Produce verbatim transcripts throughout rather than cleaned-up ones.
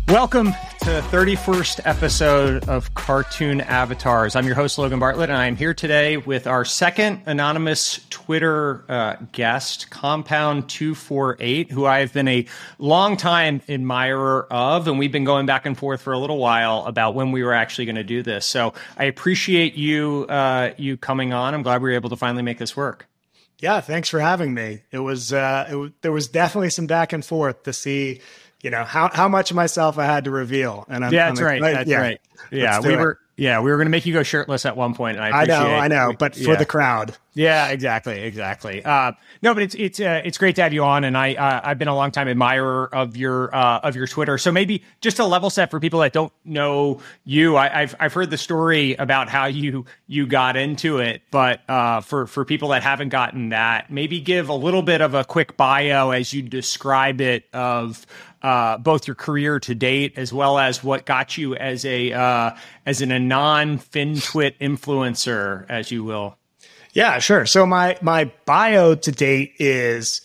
Welcome to the thirty-first episode of Cartoon Avatars. I'm your host, Logan Bartlett, and I'm here today with our second anonymous Twitter uh, guest, Compound two forty-eight, who I've been a longtime admirer of, and we've been going back and forth for a little while about when we were actually going to do this. So I appreciate you uh, you coming on. I'm glad we were able to finally make this work. Yeah, thanks for having me. It was, uh, it w- there was definitely some back and forth to see, you know, how, how much of myself I had to reveal. And I'm, yeah, that's I'm right. Like, that's yeah, right. Yeah, we it. were. Yeah, we were going to make you go shirtless at one point, and I I appreciate know, I know, but for yeah. the crowd. Yeah, exactly, exactly. Uh, no, but it's it's uh, it's great to have you on, and I uh, I've been a long time admirer of your uh, of your Twitter. So maybe just a level set for people that don't know you. I, I've I've heard the story about how you you got into it, but uh, for for people that haven't gotten that, maybe give a little bit of a quick bio as you describe it of uh, both your career to date as well as what got you as a uh, as an anon FinTwit influencer, as you will. Yeah, sure. So my my bio to date is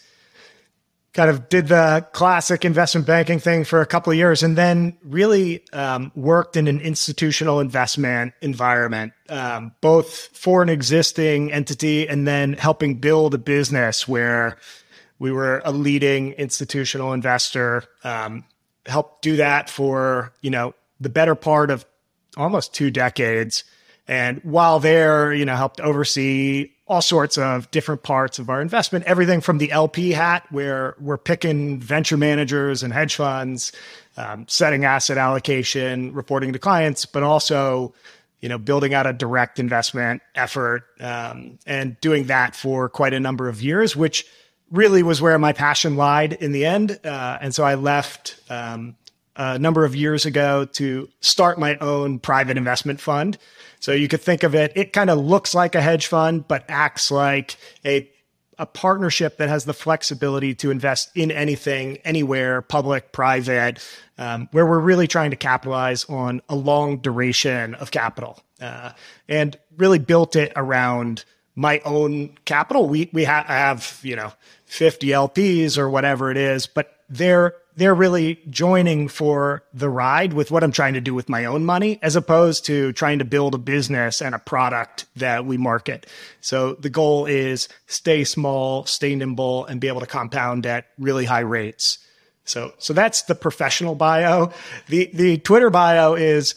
kind of did the classic investment banking thing for a couple of years, and then really um, worked in an institutional investment environment, um, both for an existing entity and then helping build a business where we were a leading institutional investor. Um, helped do that for, you know, the better part of almost two decades. And while there, you know, helped oversee all sorts of different parts of our investment, everything from the L P hat, where we're picking venture managers and hedge funds, um, setting asset allocation, reporting to clients, but also, you know, building out a direct investment effort, um, and doing that for quite a number of years, which really was where my passion lied in the end. Uh, and so I left um, a number of years ago to start my own private investment fund. So you could think of it, it kind of looks like a hedge fund, but acts like a a partnership that has the flexibility to invest in anything, anywhere, public, private, um, where we're really trying to capitalize on a long duration of capital, uh, and really built it around my own capital. We we ha- have, you know, fifty L Ps or whatever it is, but they're they're really joining for the ride with what I'm trying to do with my own money, as opposed to trying to build a business and a product that we market. So the goal is stay small, stay nimble, and be able to compound at really high rates. So, so that's the professional bio. The, the Twitter bio is,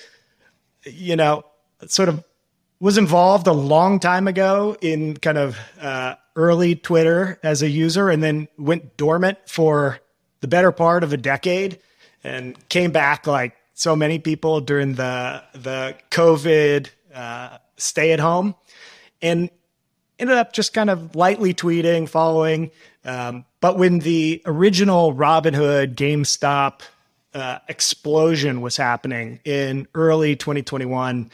you know, sort of was involved a long time ago in kind of uh, early Twitter as a user, and then went dormant for the better part of a decade, and came back like so many people during the the COVID uh, stay at home, and ended up just kind of lightly tweeting, following. Um, but when the original Robinhood GameStop uh, explosion was happening in early twenty twenty-one,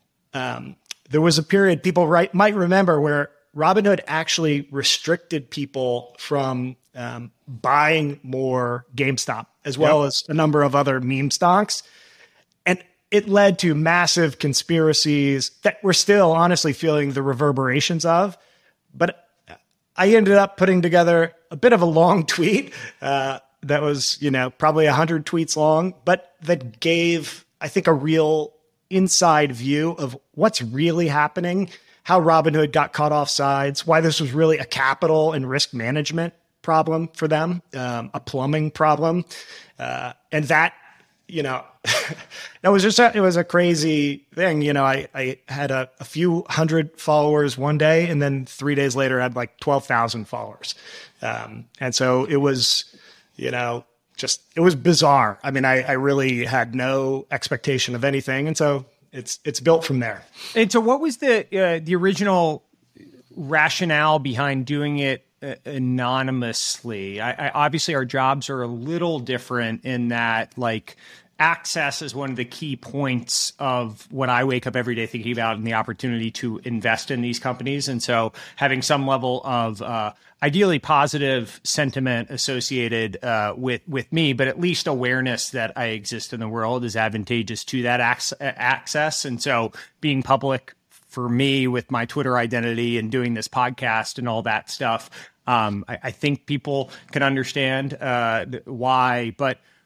um, there was a period people right, might remember where Robinhood actually restricted people from um, buying more GameStop, as well yep. as a number of other meme stocks. And it led to massive conspiracies that we're still honestly feeling the reverberations of. But I ended up putting together a bit of a long tweet uh, that was, you know, probably one hundred tweets long, but that gave, I think, a real inside view of what's really happening, how Robinhood got caught off sides, why this was really a capital and risk management problem for them, um, a plumbing problem. Uh, and that, you know, that was just, a, it was a crazy thing. You know, I, I had a, a few hundred followers one day, and then three days later I had like twelve thousand followers. Um, and so it was, you know, just, it was bizarre. I mean, I, I really had no expectation of anything. And so it's, it's built from there. And so what was the, uh, the original rationale behind doing it uh, anonymously? I, I obviously our jobs are a little different in that, like, access is one of the key points of what I wake up every day thinking about, and the opportunity to invest in these companies. And so having some level of uh, ideally positive sentiment associated uh, with, with me, but at least awareness that I exist in the world is advantageous to that ac- access. And so being public for me with my Twitter identity and doing this podcast and all that stuff, um, I, I think people can understand uh, why. But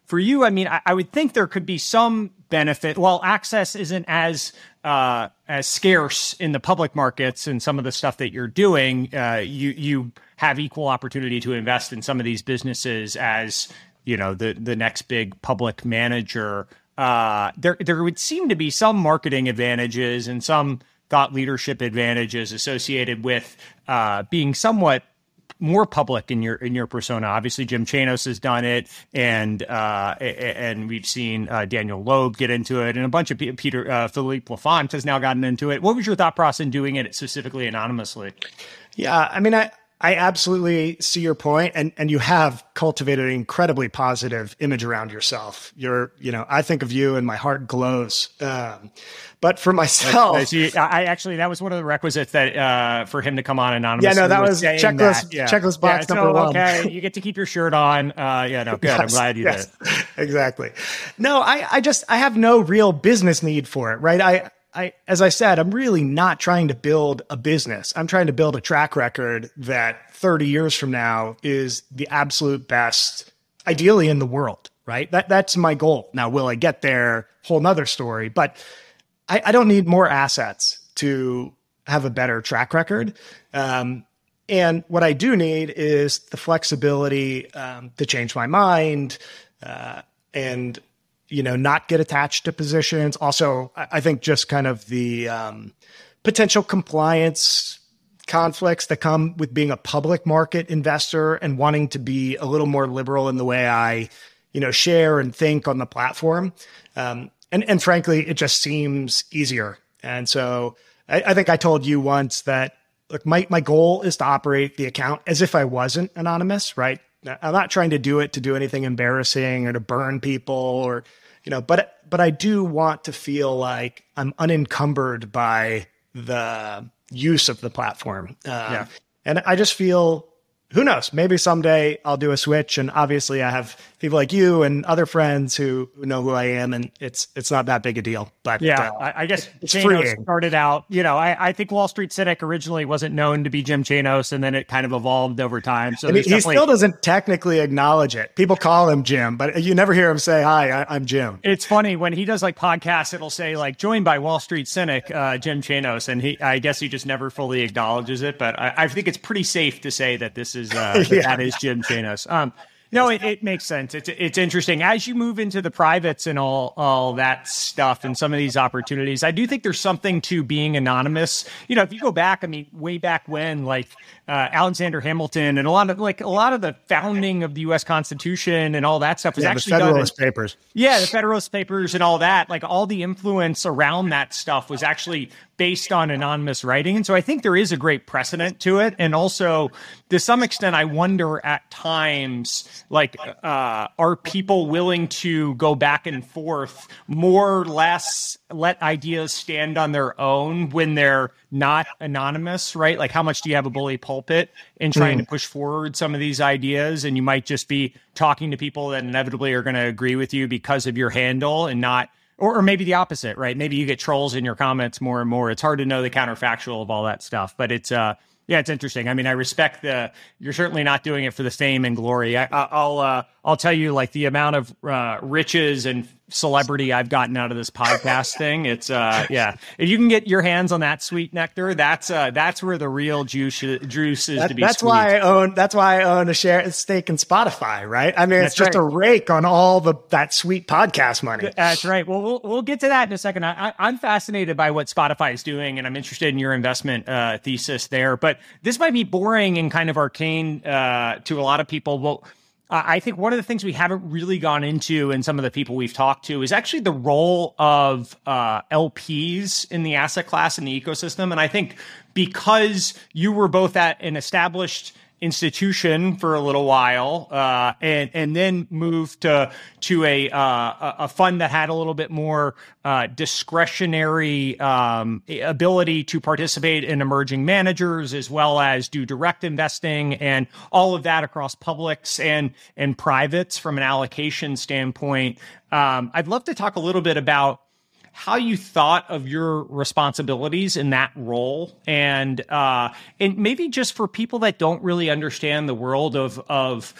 for you, I mean, I, I would think there could be some benefit. Well, access isn't as uh, as scarce in the public markets and some of the stuff that you're doing. Uh, you you have equal opportunity to invest in some of these businesses as, you know, the the next big public manager. Uh, there there would seem to be some marketing advantages and some thought leadership advantages associated with uh, being somewhat more public in your in your persona. Obviously, Jim Chanos has done it, and uh, and we've seen uh, Daniel Loeb get into it, and a bunch of P- Peter uh, Philippe Lafont has now gotten into it. What was your thought process in doing it specifically anonymously? Yeah, I mean, I I absolutely see your point, and and you have cultivated an incredibly positive image around yourself. You're, you know, I think of you and my heart glows. Um, but for myself, I, see, I actually that was one of the requisites that uh, for him to come on anonymously. Yeah, no, that was checklist that. Yeah. checklist box yeah, number so, one. Okay, you get to keep your shirt on. Uh, yeah, no, good. Yes, I'm glad you yes, did. Exactly. No, I I just I have no real business need for it, right? I. I, as I said, I'm really not trying to build a business. I'm trying to build a track record that thirty years from now is the absolute best, ideally in the world, right? That that's my goal. Now, will I get there? Whole nother story. But I, I don't need more assets to have a better track record. Um, and what I do need is the flexibility um, to change my mind uh, and you know, not get attached to positions. Also, I think just kind of the um, potential compliance conflicts that come with being a public market investor and wanting to be a little more liberal in the way I, you know, share and think on the platform. Um, and, and frankly, it just seems easier. And so I, I think I told you once that, look, my, my goal is to operate the account as if I wasn't anonymous, right? I'm not trying to do it to do anything embarrassing or to burn people or, you know, but, but I do want to feel like I'm unencumbered by the use of the platform. Um, yeah. And I just feel, who knows, maybe someday I'll do a switch. And obviously I have people like you and other friends who, who know who I am, and it's it's not that big a deal. But yeah, uh, I, I guess it's Chanos freeing. started out, you know, I, I think Wall Street Cynic originally wasn't known to be Jim Chanos, and then it kind of evolved over time. So he, he still doesn't technically acknowledge it. People call him Jim, but you never hear him say, hi, I, I'm Jim. It's funny when he does like podcasts, it'll say like joined by Wall Street Cynic, uh, Jim Chanos. And he, I guess he just never fully acknowledges it, but I, I think it's pretty safe to say that this is, uh, that, yeah. that is Jim Chanos. Um, No, it, it makes sense. It's it's interesting as you move into the privates and all all that stuff and some of these opportunities. I do think there's something to being anonymous. You know, if you go back, I mean, way back when, like uh, Alexander Hamilton and a lot of like a lot of the founding of the U S Constitution and all that stuff was yeah, actually the Federalist done in, Papers. Yeah, the Federalist Papers and all that. Like all the influence around that stuff was actually based on anonymous writing. And so I think there is a great precedent to it. And also, to some extent, I wonder at times, like, uh, are people willing to go back and forth more or less, let ideas stand on their own when they're not anonymous, right? Like, how much do you have a bully pulpit in trying mm. to push forward some of these ideas? And you might just be talking to people that inevitably are going to agree with you because of your handle and not Or, or maybe the opposite, right? Maybe you get trolls in your comments more and more. It's hard to know the counterfactual of all that stuff, but it's, uh, yeah, it's interesting. I mean, I respect the, you're certainly not doing it for the fame and glory. I, I'll, uh, I'll tell you, like, the amount of uh, riches and celebrity I've gotten out of this podcast thing. It's, uh, yeah, if you can get your hands on that sweet nectar, that's, uh, that's where the real juice, juice is that, to be That's sweet. why I own, that's why I own a share stake in Spotify, right? I mean, it's that's just right. a rake on all the, that sweet podcast money. That's right. Well, we'll, we'll get to that in a second. I, I, I'm fascinated by what Spotify is doing, and I'm interested in your investment uh, thesis there, but this might be boring and kind of arcane uh, to a lot of people. Well, I think one of the things we haven't really gone into and some of the people we've talked to is actually the role of uh, L Ps in the asset class and the ecosystem. And I think because you were both at an established institution for a little while, uh, and and then moved to to a uh, a fund that had a little bit more uh, discretionary um, ability to participate in emerging managers, as well as do direct investing and all of that across publics and and privates from an allocation standpoint. Um, I'd love to talk a little bit about how you thought of your responsibilities in that role, and uh, and maybe just for people that don't really understand the world of of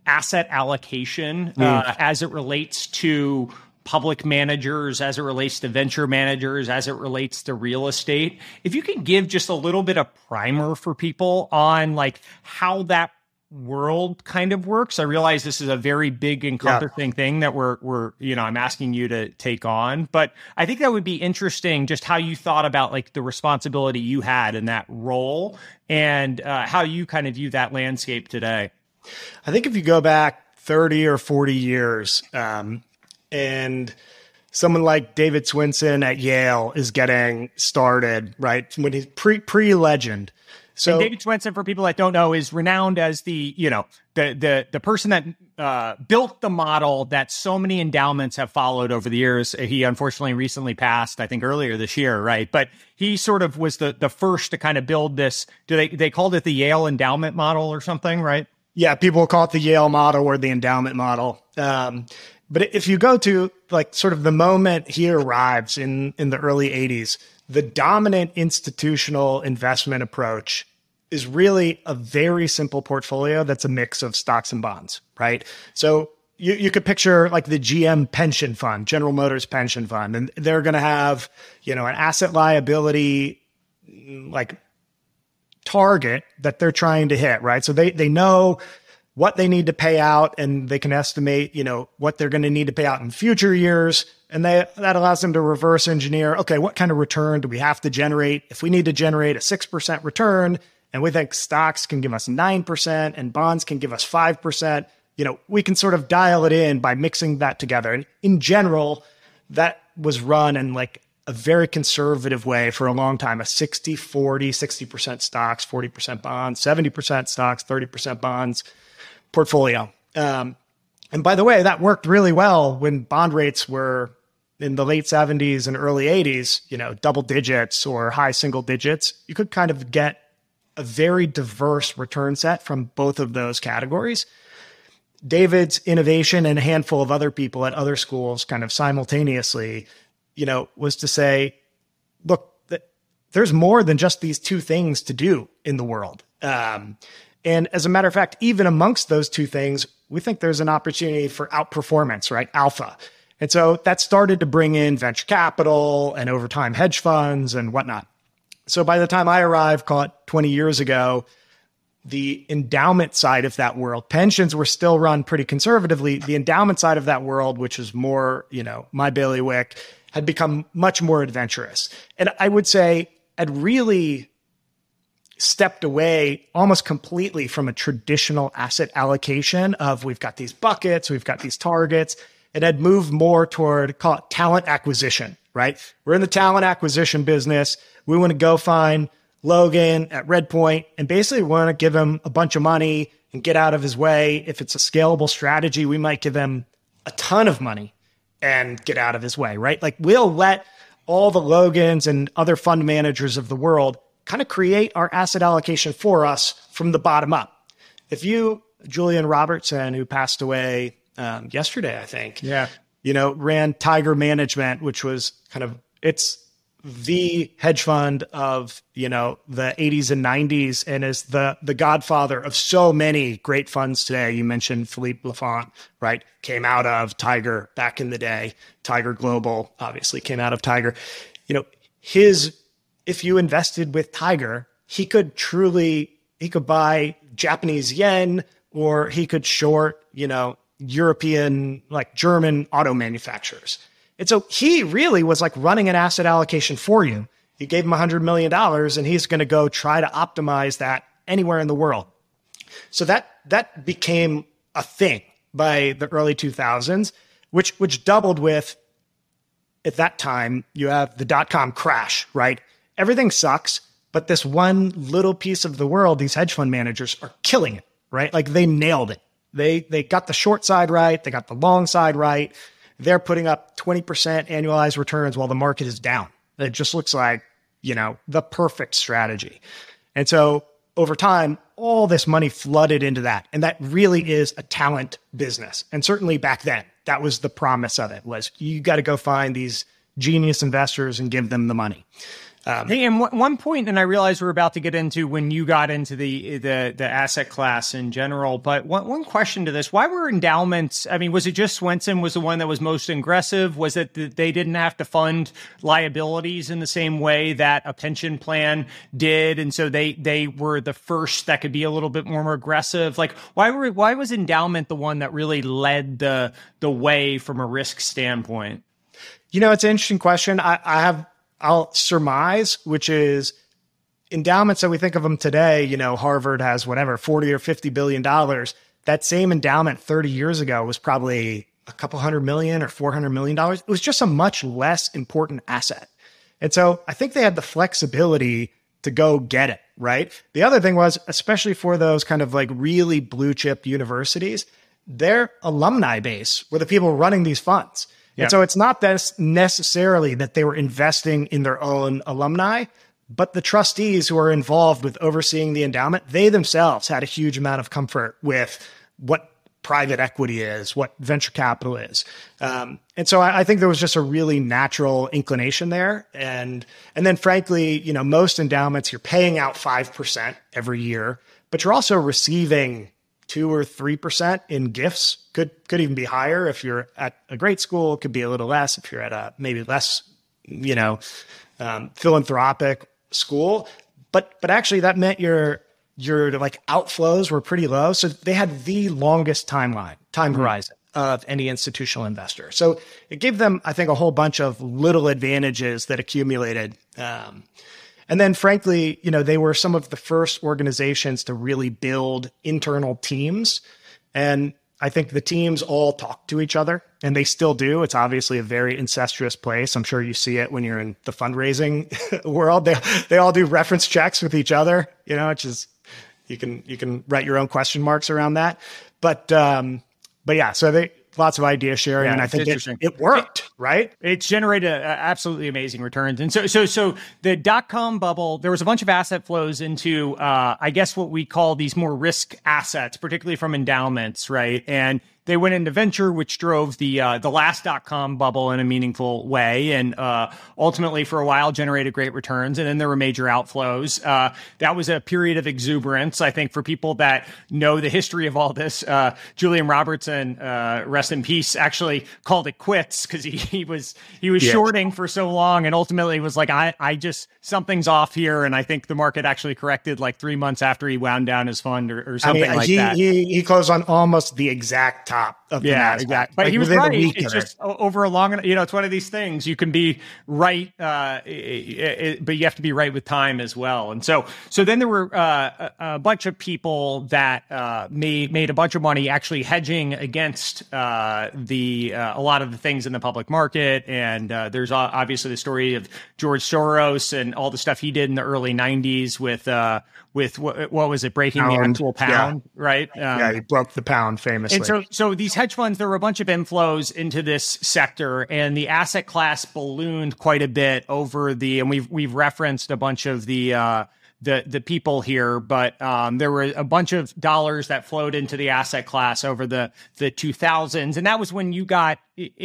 asset allocation mm. uh, as it relates to public managers, as it relates to venture managers, as it relates to real estate. If you can give just a little bit of primer for people on like how that world kind of works. I realize this is a very big encompassing yeah. thing that we're, we're, you know, I'm asking you to take on, but I think that would be interesting just how you thought about like the responsibility you had in that role and uh, how you kind of view that landscape today. I think if you go back thirty or forty years, um, and someone like David Swinson at Yale is getting started, right? When he's pre, pre-legend. So and David Swinson, for people that don't know, is renowned as the, you know, the the the person that uh, built the model that so many endowments have followed over the years. He unfortunately recently passed, I think earlier this year, right? But he sort of was the the first to kind of build this. Do they they called it the Yale endowment model or something, right? Yeah, people call it the Yale model or the endowment model. Um, but if you go to like sort of the moment he arrives in in the early eighties, the dominant institutional investment approach is really a very simple portfolio that's a mix of stocks and bonds, right? So you, you could picture like the G M pension fund, General Motors pension fund, and they're going to have, you know, an asset liability like target that they're trying to hit, right? So they they know what they need to pay out and they can estimate, you know, what they're going to need to pay out in future years. And they, that allows them to reverse engineer, okay, what kind of return do we have to generate? If we need to generate a six percent return, and we think stocks can give us nine percent and bonds can give us five percent, you know, we can sort of dial it in by mixing that together. And in general, that was run in like a very conservative way for a long time, a sixty forty, sixty percent stocks, forty percent bonds, seventy percent stocks, thirty percent bonds portfolio. Um, and by the way, that worked really well when bond rates were in the late seventies and early eighties, you know, double digits or high single digits. You could kind of get a very diverse return set from both of those categories. David's innovation and a handful of other people at other schools kind of simultaneously, you know, was to say, look, th- there's more than just these two things to do in the world. Um, and as a matter of fact, even amongst those two things, we think there's an opportunity for outperformance, right? Alpha. And so that started to bring in venture capital and over time hedge funds and whatnot. So by the time I arrived, call it twenty years ago, the endowment side of that world, pensions were still run pretty conservatively. The endowment side of that world, which is more, you know, my bailiwick, had become much more adventurous. And I would say had really stepped away almost completely from a traditional asset allocation of we've got these buckets, we've got these targets, and had moved more toward, call it talent acquisition, right? We're in the talent acquisition business. We want to go find Logan at Redpoint and basically want to give him a bunch of money and get out of his way. If it's a scalable strategy, we might give him a ton of money and get out of his way, right? Like we'll let all the Logans and other fund managers of the world kind of create our asset allocation for us from the bottom up. If you, Julian Robertson, who passed away um, yesterday, I think, yeah, you know, ran Tiger Management, which was kind of, it's the hedge fund of, you know, the eighties and nineties and is the the godfather of so many great funds today. You mentioned Philippe Lafont, right? Came out of Tiger back in the day. Tiger Global obviously came out of Tiger. You know, his, if you invested with Tiger, he could truly, he could buy Japanese yen or he could short, you know, European, like German auto manufacturers. And so he really was like running an asset allocation for you. You gave him one hundred million dollars and he's going to go try to optimize that anywhere in the world. So that that became a thing by the early two thousands, which which doubled with, at that time, you have the dot-com crash, right? Everything sucks, but this one little piece of the world, these hedge fund managers are killing it, right? Like they nailed it. They they got the short side right. They got the long side right. They're putting up twenty percent annualized returns while the market is down. It just looks like, you know, the perfect strategy. And so over time, all this money flooded into that. And that really is a talent business. And certainly back then, that was the promise of it, was you got to go find these genius investors and give them the money. Um, Hey, and one point, and I realize we're about to get into when you got into the the, the asset class in general, but one, one question to this: why were endowments? I mean, was it just Swensen was the one that was most aggressive? Was it that they didn't have to fund liabilities in the same way that a pension plan did, and so they they were the first that could be a little bit more aggressive? Like, why were why was endowment the one that really led the the way from a risk standpoint? You know, it's an interesting question. I, I have. I'll surmise, which is endowments that we think of them today, you know, Harvard has whatever, forty or fifty billion dollars. That same endowment thirty years ago was probably a couple hundred million or four hundred million dollars. It was just a much less important asset. And so I think they had the flexibility to go get it, right? The other thing was, especially for those kind of like really blue chip universities, their alumni base were the people running these funds. Yeah. And so it's not that necessarily that they were investing in their own alumni, but the trustees who are involved with overseeing the endowment, they themselves had a huge amount of comfort with what private equity is, what venture capital is. Um, and so I, I think there was just a really natural inclination there. And, and then frankly, you know, most endowments, you're paying out five percent every year, but you're also receiving two or three percent in gifts. Could could even be higher if you're at a great school. It could be a little less if you're at a maybe less, you know, um, philanthropic school. But but actually, that meant your your like outflows were pretty low. So they had the longest timeline time mm-hmm. horizon of any institutional investor. So it gave them, I think, a whole bunch of little advantages that accumulated. Um, And then frankly, you know, they were some of the first organizations to really build internal teams. And I think the teams all talk to each other, and they still do. It's obviously a very incestuous place. I'm sure you see it when you're in the fundraising world. They they all do reference checks with each other, you know, which is, you can you can write your own question marks around that. But um, but yeah, so they lots of idea sharing, yeah, and I think it, it worked, right? It's generated uh, absolutely amazing returns. And so, so, so the dot-com bubble, there was a bunch of asset flows into, uh, I guess, what we call these more risk assets, particularly from endowments, right? And they went into venture, which drove the uh, the last dot-com bubble in a meaningful way, and uh, ultimately, for a while, generated great returns. And then there were major outflows. Uh, that was a period of exuberance. I think for people that know the history of all this, uh, Julian Robertson, uh, rest in peace, actually called it quits because he, he was he was yeah. shorting for so long, and ultimately was like, I I just something's off here. And I think the market actually corrected like three months after he wound down his fund or, or something I mean, like he, that. He he closed on almost the exact time. Of yeah, exactly. But like he was right. It's just over a long, you know, it's one of these things. You can be right, uh, it, it, but you have to be right with time as well. And so, so then there were uh, a, a bunch of people that uh, made made a bunch of money actually hedging against uh, the uh, a lot of the things in the public market. And uh, there's obviously the story of George Soros and all the stuff he did in the early nineties with uh, with what, what was it, breaking pound. the actual pound, yeah. right? Um, yeah, he broke the pound famously. And so, so these hedge funds, there were a bunch of inflows into this sector, and the asset class ballooned quite a bit over the. And we've we've referenced a bunch of the uh, the the people here, but um, there were a bunch of dollars that flowed into the asset class over the the two thousands, and that was when you got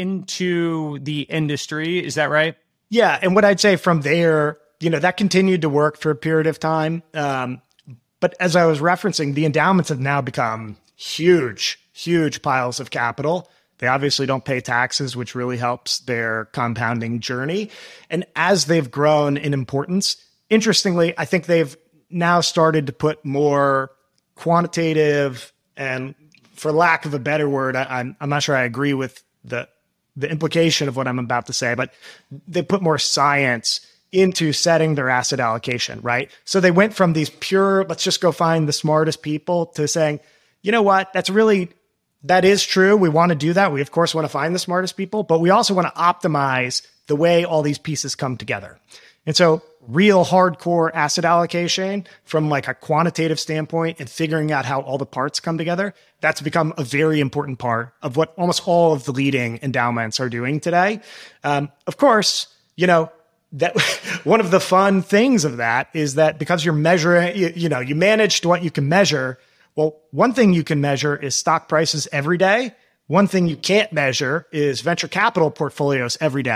into the industry. Is that right? Yeah, and what I'd say from there, you know, that continued to work for a period of time. Um, but as I was referencing, the endowments have now become huge, huge piles of capital. They obviously don't pay taxes, which really helps their compounding journey. And as they've grown in importance, interestingly, I think they've now started to put more quantitative and, for lack of a better word, I, I'm, I'm not sure I agree with the the implication of what I'm about to say, but they put more science into setting their asset allocation, right? So they went from these pure, let's just go find the smartest people, to saying, you know what, that's really, that is true. We want to do that. We, of course, want to find the smartest people, but we also want to optimize the way all these pieces come together. And so real hardcore asset allocation from like a quantitative standpoint and figuring out how all the parts come together, that's become a very important part of what almost all of the leading endowments are doing today. Um, of course, you know, that one of the fun things of that is that because you're measuring, you, you know, you managed what you can measure. Well, one thing you can measure is stock prices every day. One thing you can't measure is venture capital portfolios every day.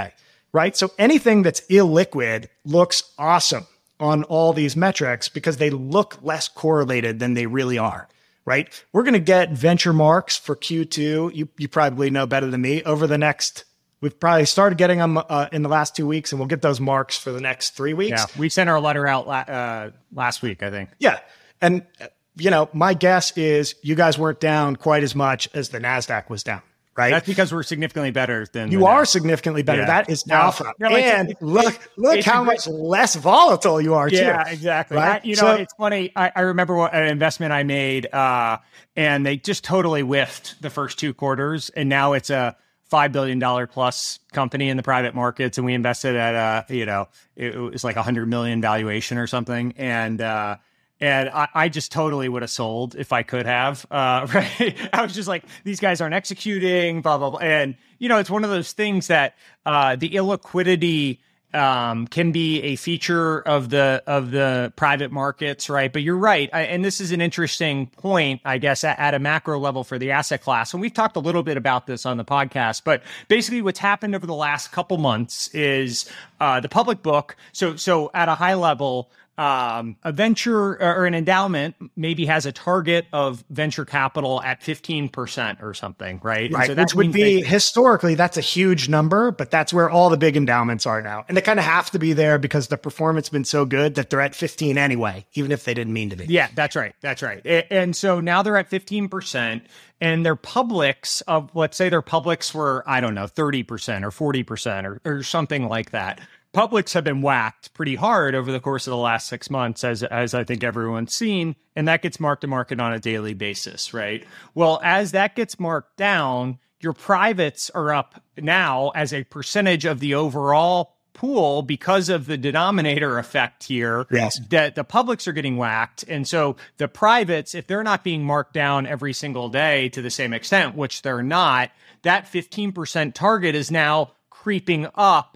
right? So anything that's illiquid looks awesome on all these metrics because they look less correlated than they really are, right? We're going to get venture marks for Q two. You, you probably know better than me over the next, we've probably started getting them uh, in the last two weeks and we'll get those marks for the next three weeks. Yeah, we sent our letter out la- uh, last week, I think. Yeah. And, you know, my guess is you guys weren't down quite as much as the NASDAQ was down. Right? That's because we're significantly better than you are significantly better. Yeah. That is alpha. No, and it's, look, look how much less volatile you are, too. Yeah, exactly. Right? I, you know, so, it's funny. I, I remember what, an investment I made, uh, and they just totally whiffed the first two quarters, and now it's a five billion dollars plus company in the private markets, and we invested at a, you know, it, it was like a hundred million valuation or something, and uh, And I, I just totally would have sold if I could have. Uh, right? I was just like, these guys aren't executing, blah, blah, blah. And, you know, it's one of those things that uh, the illiquidity um, can be a feature of the of the private markets, right? But you're right. I, and this is an interesting point, I guess, at, at a macro level for the asset class. And we've talked a little bit about this on the podcast. But basically what's happened over the last couple months is uh, the public book. So, so at a high level, Um, a venture or an endowment maybe has a target of venture capital at fifteen percent or something, right? Right. So that Which would be they, historically, that's a huge number, but that's where all the big endowments are now. And they kind of have to be there because the performance has been so good that they're at fifteen anyway, even if they didn't mean to be. Yeah, that's right. That's right. And so now they're at fifteen percent and their publics of, let's say their publics were, I don't know, thirty percent or forty percent or, or something like that. Publics have been whacked pretty hard over the course of the last six months, as as I think everyone's seen, and that gets marked to market on a daily basis, right? Well, as that gets marked down, your privates are up now as a percentage of the overall pool because of the denominator effect here. Yes. That the publics are getting whacked. And so the privates, if they're not being marked down every single day to the same extent, which they're not, that fifteen percent target is now creeping up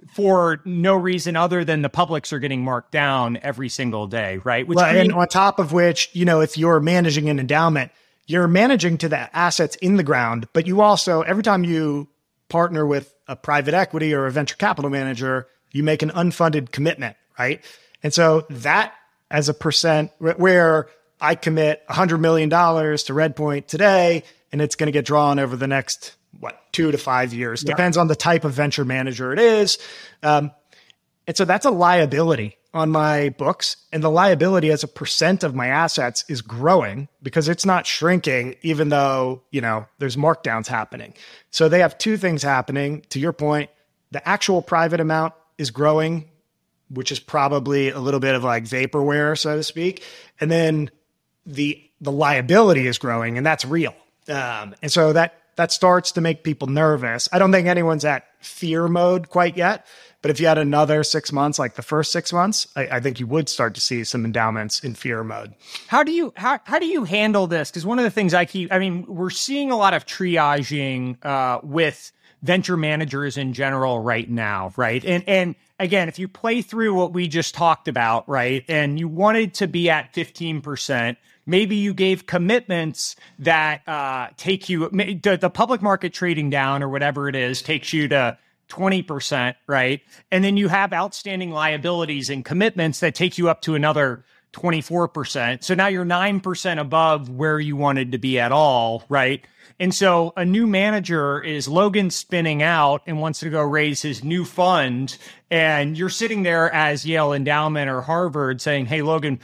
for no reason other than the publics are getting marked down every single day, right? Which well, and on top of which, you know, if you're managing an endowment, you're managing to the assets in the ground, but you also, every time you partner with a private equity or a venture capital manager, you make an unfunded commitment, right? And so that as a percent, where I commit one hundred million dollars to Redpoint today, and it's going to get drawn over the next what, two to five years, yeah. Depends on the type of venture manager it is. Um, and so that's a liability on my books. And the liability as a percent of my assets is growing because it's not shrinking, even though, you know, there's markdowns happening. So they have two things happening. To your point, the actual private amount is growing, which is probably a little bit of like vaporware, so to speak. And then the, the liability is growing, and that's real. Um, and so that, that starts to make people nervous. I don't think anyone's at fear mode quite yet, but if you had another six months, like the first six months, I, I think you would start to see some endowments in fear mode. How do you, how, how do you handle this? Because one of the things I keep, I mean, we're seeing a lot of triaging, uh, with venture managers in general right now. Right. And, and again, if you play through what we just talked about, right, and you wanted to be at fifteen percent, maybe you gave commitments that uh, take you, the, the public market trading down or whatever it is, takes you to twenty percent, right? And then you have outstanding liabilities and commitments that take you up to another twenty-four percent. So now you're nine percent above where you wanted to be at all, right? And so a new manager is Logan spinning out and wants to go raise his new fund. And you're sitting there as Yale Endowment or Harvard saying, hey, Logan,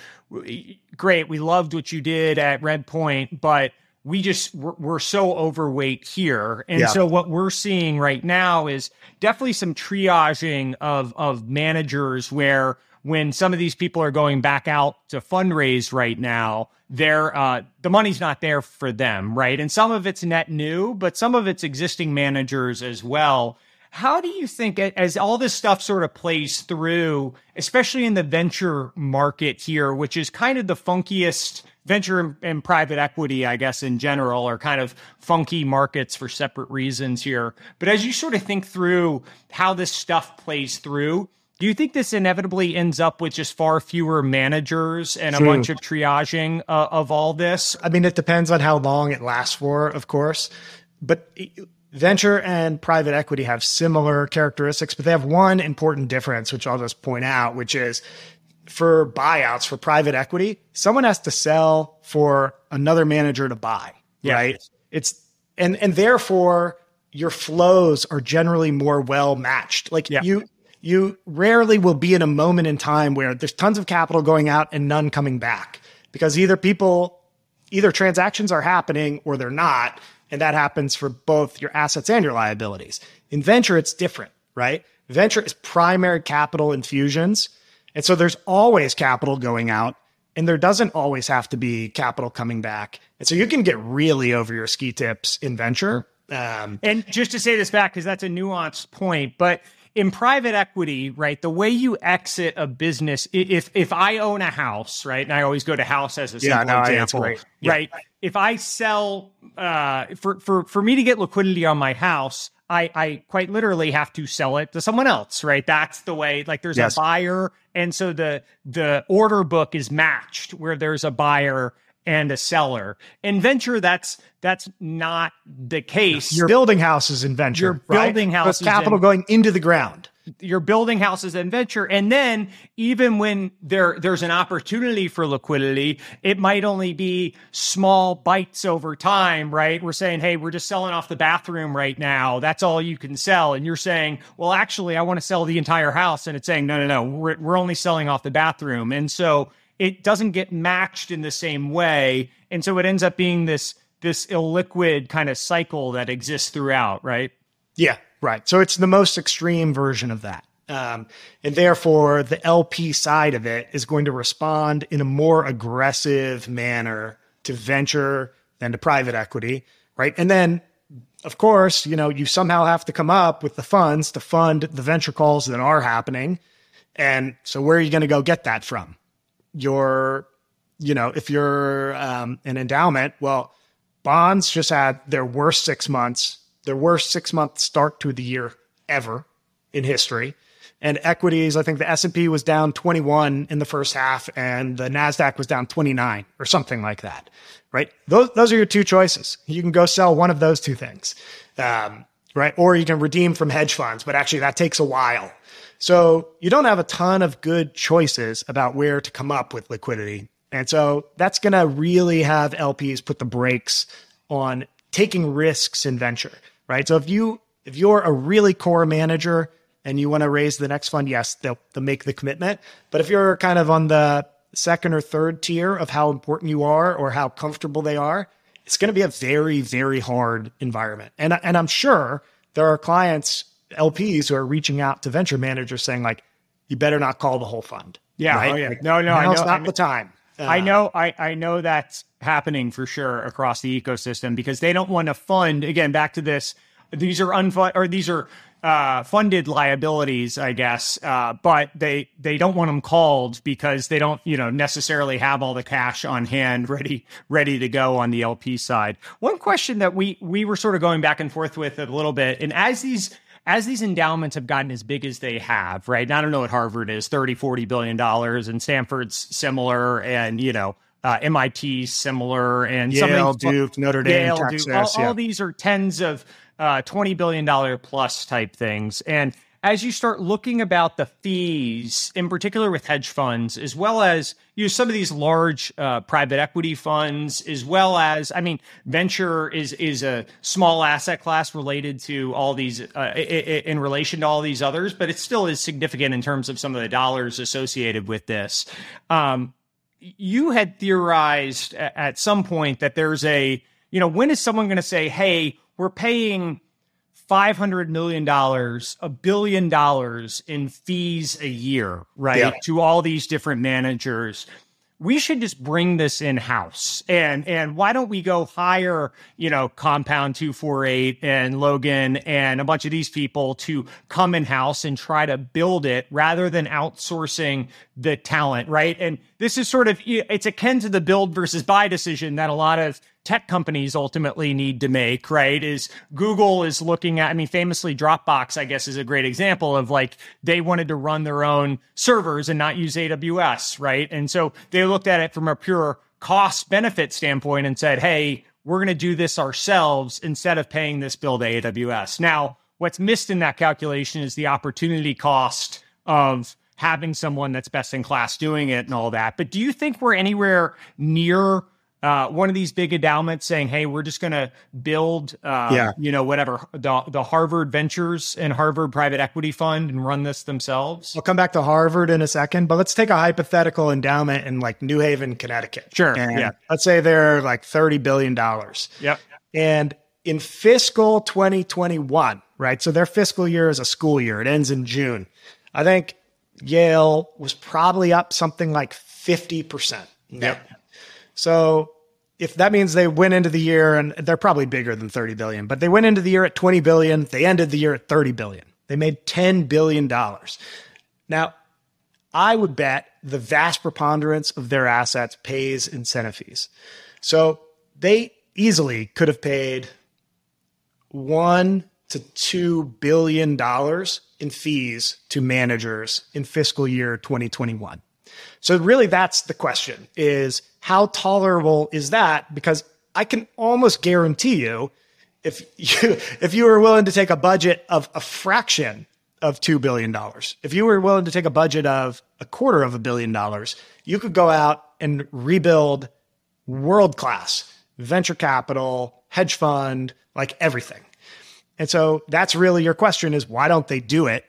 great, we loved what you did at Redpoint, but we just, we're, we're so overweight here. And yeah. So what we're seeing right now is definitely some triaging of, of managers where when some of these people are going back out to fundraise right now, they're, uh, the money's not there for them, right? And some of it's net new, but some of it's existing managers as well. How do you think, as all this stuff sort of plays through, especially in the venture market here, which is kind of the funkiest, venture and private equity, I guess, in general, are kind of funky markets for separate reasons here. But as you sort of think through how this stuff plays through, do you think this inevitably ends up with just far fewer managers and a True. bunch of triaging uh, of all this? I mean, it depends on how long it lasts for, of course. But venture and private equity have similar characteristics, but they have one important difference, which I'll just point out, which is for buyouts, for private equity, someone has to sell for another manager to buy, yeah. right? It's and and therefore your flows are generally more well matched. Like yeah. you you rarely will be in a moment in time where there's tons of capital going out and none coming back, because either people either transactions are happening or they're not. And that happens for both your assets and your liabilities. In venture, it's different, right? Venture is primary capital infusions. And so there's always capital going out, and there doesn't always have to be capital coming back. And so you can get really over your ski tips in venture. Um, and just to say this back, because that's a nuanced point, but in private equity, right, the way you exit a business, if if I own a house, right, and I always go to house as a simple yeah, no, example, right? Yeah. If I sell, uh, for, for, for me to get liquidity on my house, I, I quite literally have to sell it to someone else, right? That's the way, like there's yes. a buyer. And so the, the order book is matched where there's a buyer and a seller. In venture, that's that's not the case. You're building houses in venture. You're building right? houses. There's capital in, going into the ground. You're building houses in venture. And then even when there there's an opportunity for liquidity, it might only be small bites over time, right? We're saying, hey, we're just selling off the bathroom right now. That's all you can sell. And you're saying, well, actually, I want to sell the entire house. And it's saying, no, no, no, we're, we're only selling off the bathroom. And so it doesn't get matched in the same way. And so it ends up being this this illiquid kind of cycle that exists throughout, right? Yeah, right. So it's the most extreme version of that. Um, and therefore, the L P side of it is going to respond in a more aggressive manner to venture than to private equity, right? And then, of course, you know, you somehow have to come up with the funds to fund the venture calls that are happening. And so where are you going to go get that from? Your, you know, if you're um, an endowment, well, bonds just had their worst six months, their worst six month start to the year ever in history. And equities, I think the S and P was down twenty-one in the first half and the NASDAQ was down twenty-nine or something like that, right? Those, those are your two choices. You can go sell one of those two things, um, right? Or you can redeem from hedge funds, but actually that takes a while. So you don't have a ton of good choices about where to come up with liquidity. And so that's going to really have L Ps put the brakes on taking risks in venture, right? So if you, if you're a really core manager and you want to raise the next fund, yes, they'll, they'll make the commitment. But if you're kind of on the second or third tier of how important you are or how comfortable they are, it's going to be a very, very hard environment. And, and I'm sure there are clients, L Ps who are reaching out to venture managers saying like, you better not call the whole fund. Yeah. Right? Oh, yeah. Like, no, no, I know. Now's not I know. the time. Uh, I know, I, I know that's happening for sure across the ecosystem because they don't want to fund, again, back to this, these are unfunded, or these are uh, funded liabilities, I guess, uh, but they, they don't want them called because they don't, you know, necessarily have all the cash on hand ready, ready to go on the L P side. One question that we, we were sort of going back and forth with a little bit, and as these As these endowments have gotten as big as they have, right? And I don't know what Harvard is, thirty, forty billion dollars, and Stanford's similar, and, you know, uh, M I T's similar, and Yale, Duke, Notre Dame, Yale, Texas. Duke, all, yeah. all these are tens of uh, twenty billion dollars plus type things. And as you start looking about the fees, in particular with hedge funds, as well as you know, some of these large uh, private equity funds, as well as, I mean, venture is is a small asset class related to all these, uh, in relation to all these others, but it still is significant in terms of some of the dollars associated with this. Um, you had theorized at some point that there's a, you know, when is someone going to say, hey, we're paying five hundred million dollars, a billion dollars in fees a year, right? Yeah. To all these different managers. We should just bring this in-house. And and why don't we go hire, you know, Compound two forty-eight and Logan and a bunch of these people to come in-house and try to build it rather than outsourcing the talent, right? And this is sort of, it's akin to the build versus buy decision that a lot of tech companies ultimately need to make, right? Is Google is looking at, I mean, famously Dropbox, I guess, is a great example of like, they wanted to run their own servers and not use A W S, right? And so they looked at it from a pure cost benefit standpoint and said, hey, we're going to do this ourselves instead of paying this bill to A W S. Now, what's missed in that calculation is the opportunity cost of having someone that's best in class doing it and all that. But do you think we're anywhere near uh, one of these big endowments saying, hey, we're just going to build, uh, yeah. you know, whatever, the, the Harvard Ventures and Harvard Private Equity Fund and run this themselves? I'll come back to Harvard in a second, but let's take a hypothetical endowment in like New Haven, Connecticut. Sure. And yeah. let's say they're like thirty billion dollars. Yep. And in fiscal twenty twenty-one, right? So their fiscal year is a school year. It ends in June. I think Yale was probably up something like fifty percent. Yep. So if that means they went into the year, and they're probably bigger than thirty billion, but they went into the year at twenty billion, they ended the year at thirty billion. They made ten billion dollars. Now, I would bet the vast preponderance of their assets pays incentive fees. So they easily could have paid one to two billion dollars in fees to managers in fiscal year twenty twenty-one. So really that's the question, is how tolerable is that? Because I can almost guarantee you, if you if you were willing to take a budget of a fraction of two billion dollars, if you were willing to take a budget of a quarter of a billion dollars, you could go out and rebuild world-class venture capital, hedge fund, like everything. And so that's really your question, is why don't they do it?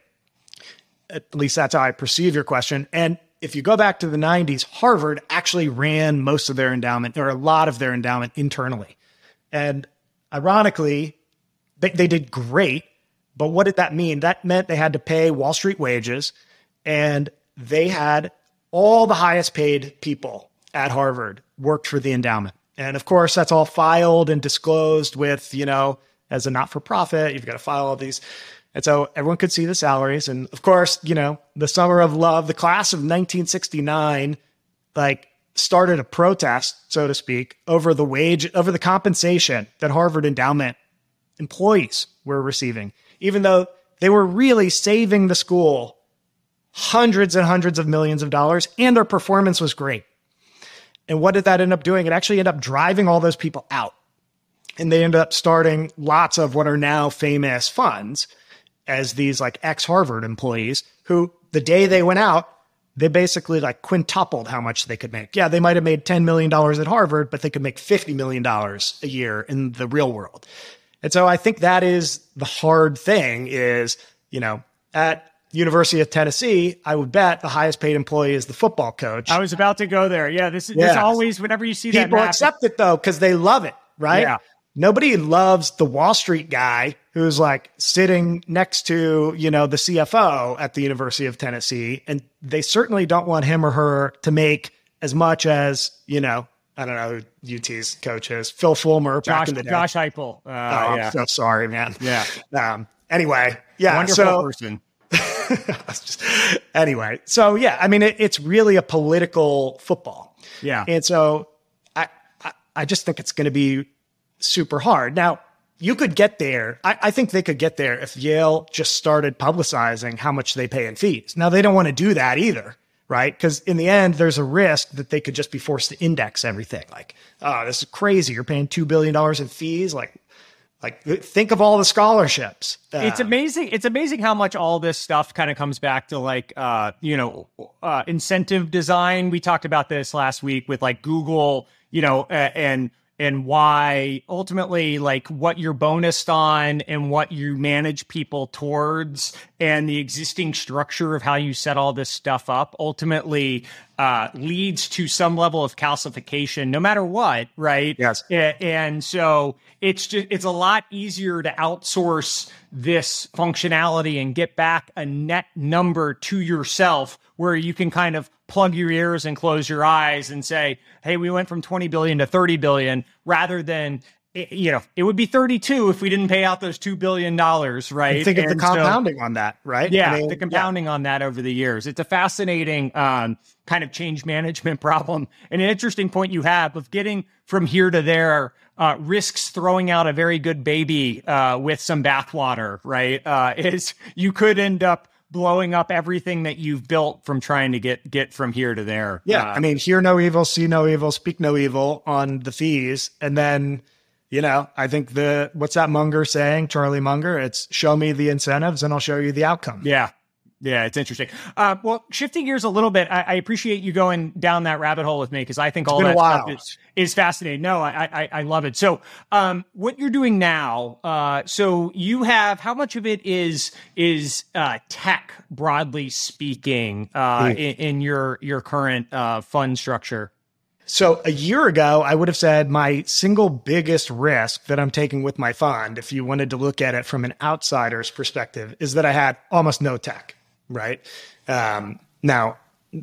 At least that's how I perceive your question. And if you go back to the nineties, Harvard actually ran most of their endowment, or a lot of their endowment, internally. And ironically, they, they did great. But what did that mean? That meant they had to pay Wall Street wages, and they had all the highest paid people at Harvard worked for the endowment. And of course, that's all filed and disclosed with, you know, as a not-for-profit, you've got to file all these. And so everyone could see the salaries. And of course, you know, the summer of love, the class of nineteen sixty-nine, like started a protest, so to speak, over the wage, over the compensation that Harvard endowment employees were receiving, even though they were really saving the school hundreds and hundreds of millions of dollars, and their performance was great. And what did that end up doing? It actually ended up driving all those people out. And they ended up starting lots of what are now famous funds as these like ex-Harvard employees who, the day they went out, they basically like quintupled how much they could make. Yeah, they might have made ten million dollars at Harvard, but they could make fifty million dollars a year in the real world. And so I think that is the hard thing is, you know, at University of Tennessee, I would bet the highest paid employee is the football coach. I was about to go there. Yeah, this is yeah. this always, whenever you see People that map, accept it though, because they love it, right? Yeah. Nobody loves the Wall Street guy who's like sitting next to, you know, the C F O at the University of Tennessee. And they certainly don't want him or her to make as much as, you know, I don't know who U T's coach is, Phil Fulmer Josh, back in the day. Josh Heupel. Uh, oh, yeah. I'm so sorry, man. Yeah. Um, anyway, yeah. Wonderful so, person. just, anyway, so yeah, I mean, it, it's really a political football. Yeah. And so I, I, I just think it's going to be super hard. Now, you could get there. I, I think they could get there if Yale just started publicizing how much they pay in fees. Now, they don't want to do that either, right? Because in the end, there's a risk that they could just be forced to index everything. Like, oh, this is crazy. You're paying two billion dollars in fees. Like, like think of all the scholarships. Uh, It's amazing. It's amazing how much all this stuff kind of comes back to like, uh, you know, uh, incentive design. We talked about this last week with like Google, you know, uh, and and why ultimately like what you're bonused on and what you manage people towards and the existing structure of how you set all this stuff up ultimately uh, leads to some level of calcification, no matter what, right? Yes. And so it's just, it's a lot easier to outsource this functionality and get back a net number to yourself where you can kind of plug your ears and close your eyes and say, hey, we went from twenty billion to thirty billion, rather than, you know, it would be thirty-two if we didn't pay out those two billion dollars, right? And think of and the compounding so, on that, right? Yeah, I mean, the compounding yeah. on that over the years. It's a fascinating um, kind of change management problem. And an interesting point you have of getting from here to there uh, risks throwing out a very good baby uh, with some bathwater, right? Uh, is you could end up blowing up everything that you've built from trying to get get from here to there. Yeah, uh, I mean, hear no evil, see no evil, speak no evil on the fees, and then you know, I think the, what's that Munger saying, Charlie Munger? It's show me the incentives and I'll show you the outcome. Yeah. Yeah, it's interesting. Uh, well, shifting gears a little bit, I, I appreciate you going down that rabbit hole with me because I think it's all been that a while. stuff is, is fascinating. No, I, I I love it. So, um, what you're doing now? Uh, so you have how much of it is is uh, tech, broadly speaking, uh, mm. in, in your your current uh, fund structure? So a year ago, I would have said my single biggest risk that I'm taking with my fund, if you wanted to look at it from an outsider's perspective, is that I had almost no tech. Right. Um, now,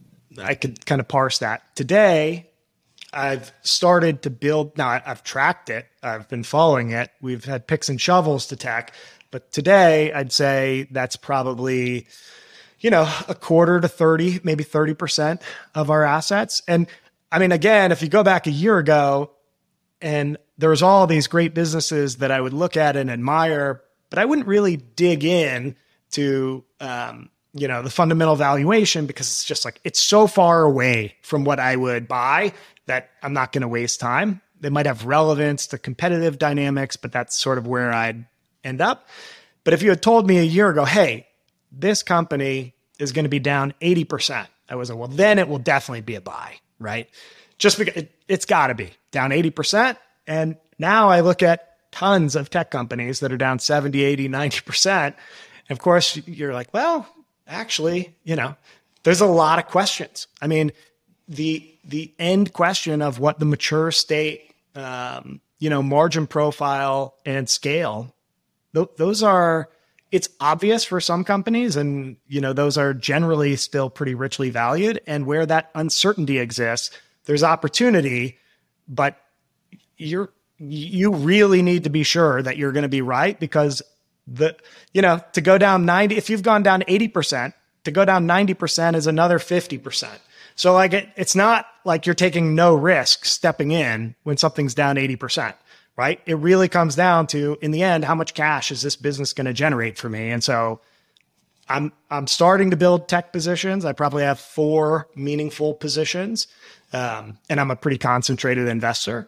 I could kind of parse that. Today, I've started to build. Now, I've tracked it. I've been following it. We've had picks and shovels to tech. But today, I'd say that's probably, you know, a quarter to thirty, maybe thirty percent of our assets. And I mean, again, if you go back a year ago and there was all these great businesses that I would look at and admire, but I wouldn't really dig in to, um, you know, the fundamental valuation because it's just like, it's so far away from what I would buy that I'm not going to waste time. They might have relevance to competitive dynamics, but that's sort of where I'd end up. But if you had told me a year ago, hey, this company is going to be down eighty percent, I was like, well, then it will definitely be a buy, right? Just because it, it's got to be down eighty percent. And now I look at tons of tech companies that are down seventy, eighty, ninety percent. And of course, you're like, well, actually, you know, there's a lot of questions. I mean, the the end question of what the mature state, um, you know, margin profile and scale, th- those are, it's obvious for some companies and, you know, those are generally still pretty richly valued. And where that uncertainty exists, there's opportunity, but you're, you really need to be sure that you're going to be right because the, you know, to go down ninety, if you've gone down eighty percent, to go down ninety percent is another fifty percent. So like it, it's not like you're taking no risk stepping in when something's down eighty percent, right? It really comes down to, in the end, how much cash is this business going to generate for me? And so I'm, I'm starting to build tech positions. I probably have four meaningful positions. Um, and I'm a pretty concentrated investor.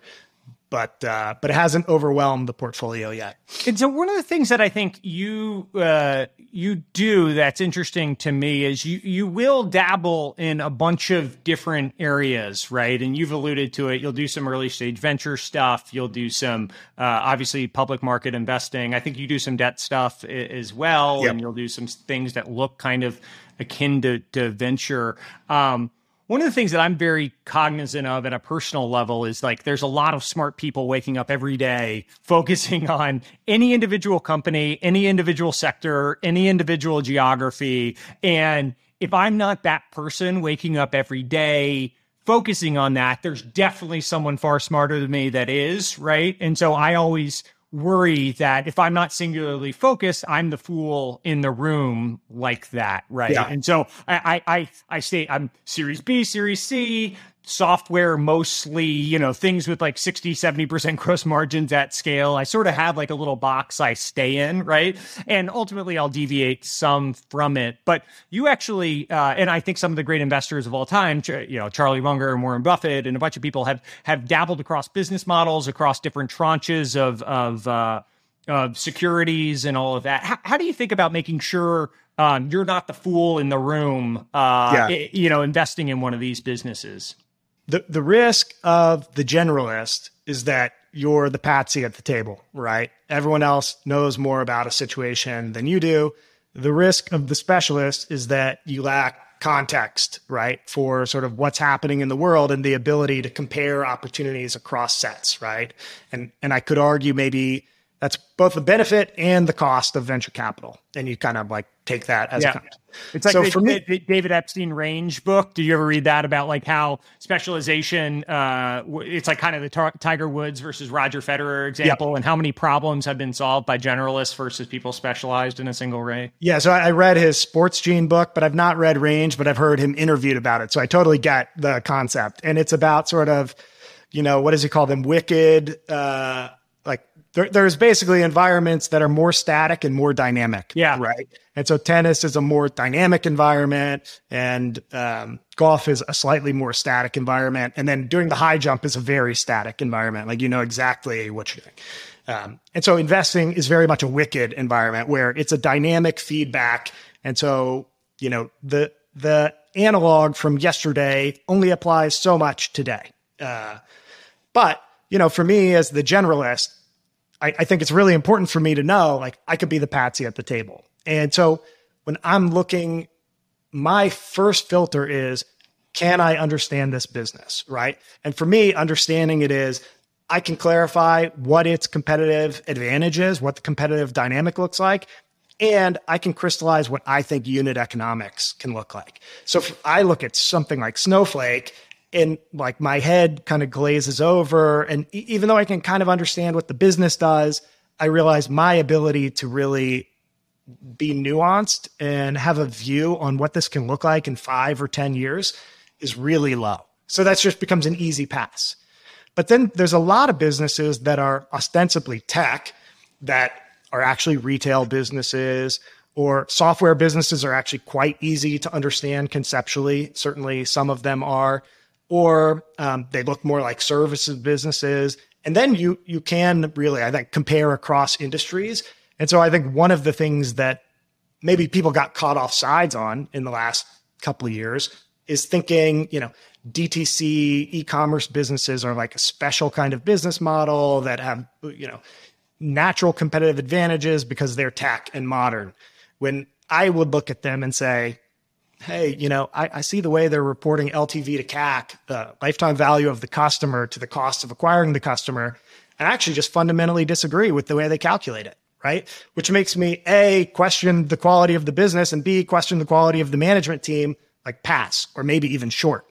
But uh, but it hasn't overwhelmed the portfolio yet. And so one of the things that I think you uh, you do that's interesting to me is you you will dabble in a bunch of different areas, right? And you've alluded to it. You'll do some early stage venture stuff. You'll do some uh, obviously public market investing. I think you do some debt stuff as well, yep. And you'll do some things that look kind of akin to, to venture. Um, One of the things that I'm very cognizant of at a personal level is like there's a lot of smart people waking up every day focusing on any individual company, any individual sector, any individual geography. And if I'm not that person waking up every day focusing on that, there's definitely someone far smarter than me that is, right? And so I always worry that if I'm not singularly focused, I'm the fool in the room like that, right? Yeah. And so I, I, I stay, I'm Series B, Series C, software mostly, you know, things with like sixty, seventy percent gross margins at scale. I sort of have like a little box I stay in, right? And ultimately I'll deviate some from it. But you actually, uh, and I think some of the great investors of all time, you know, Charlie Munger and Warren Buffett and a bunch of people have, have dabbled across business models, across different tranches of, of, uh, of securities and all of that. How, how do you think about making sure um, you're not the fool in the room, uh, yeah. you know, investing in one of these businesses? The the risk of the generalist is that you're the patsy at the table, right? Everyone else knows more about a situation than you do. The risk of the specialist is that you lack context, right, for sort of what's happening in the world and the ability to compare opportunities across sets, right? And and I could argue maybe that's both the benefit and the cost of venture capital. And you kind of like take that as yeah. a concept. It's like so the, for me, the David Epstein Range book. Did you ever read that about like how specialization, uh, it's like kind of the tar- Tiger Woods versus Roger Federer example, yep. and how many problems have been solved by generalists versus people specialized in a single race? Yeah, so I read his Sports Gene book, but I've not read Range, but I've heard him interviewed about it. So I totally get the concept. And it's about sort of, you know, what does he call them? Wicked, uh, like there, there's basically environments that are more static and more dynamic. Yeah. Right. And so tennis is a more dynamic environment, and um, golf is a slightly more static environment. And then doing the high jump is a very static environment. Like, you know exactly what you're doing. Um, and so investing is very much a wicked environment where it's a dynamic feedback. And so, you know, the, the analog from yesterday only applies so much today. Uh, but, you know, for me as the generalist, I, I think it's really important for me to know, like, I could be the patsy at the table. And so when I'm looking, my first filter is, can I understand this business, right? And for me, understanding it is, I can clarify what its competitive advantage is, what the competitive dynamic looks like, and I can crystallize what I think unit economics can look like. So if I look at something like Snowflake, and like my head kind of glazes over, and e- even though I can kind of understand what the business does, I realize my ability to really be nuanced and have a view on what this can look like in five or ten years is really low. So that just becomes an easy pass. But then there's a lot of businesses that are ostensibly tech that are actually retail businesses, or software businesses are actually quite easy to understand conceptually. Certainly some of them are, or um, they look more like services businesses. And then you you can really, I think, compare across industries. And so I think one of the things that maybe people got caught off sides on in the last couple of years is thinking, you know, D T C e-commerce businesses are like a special kind of business model that have, you know, natural competitive advantages because they're tech and modern. When I would look at them and say, hey, you know, I, I see the way they're reporting L T V to C A C, the lifetime value of the customer to the cost of acquiring the customer, and I actually just fundamentally disagree with the way they calculate it. Right? Which makes me A, question the quality of the business, and B, question the quality of the management team, like pass, or maybe even short.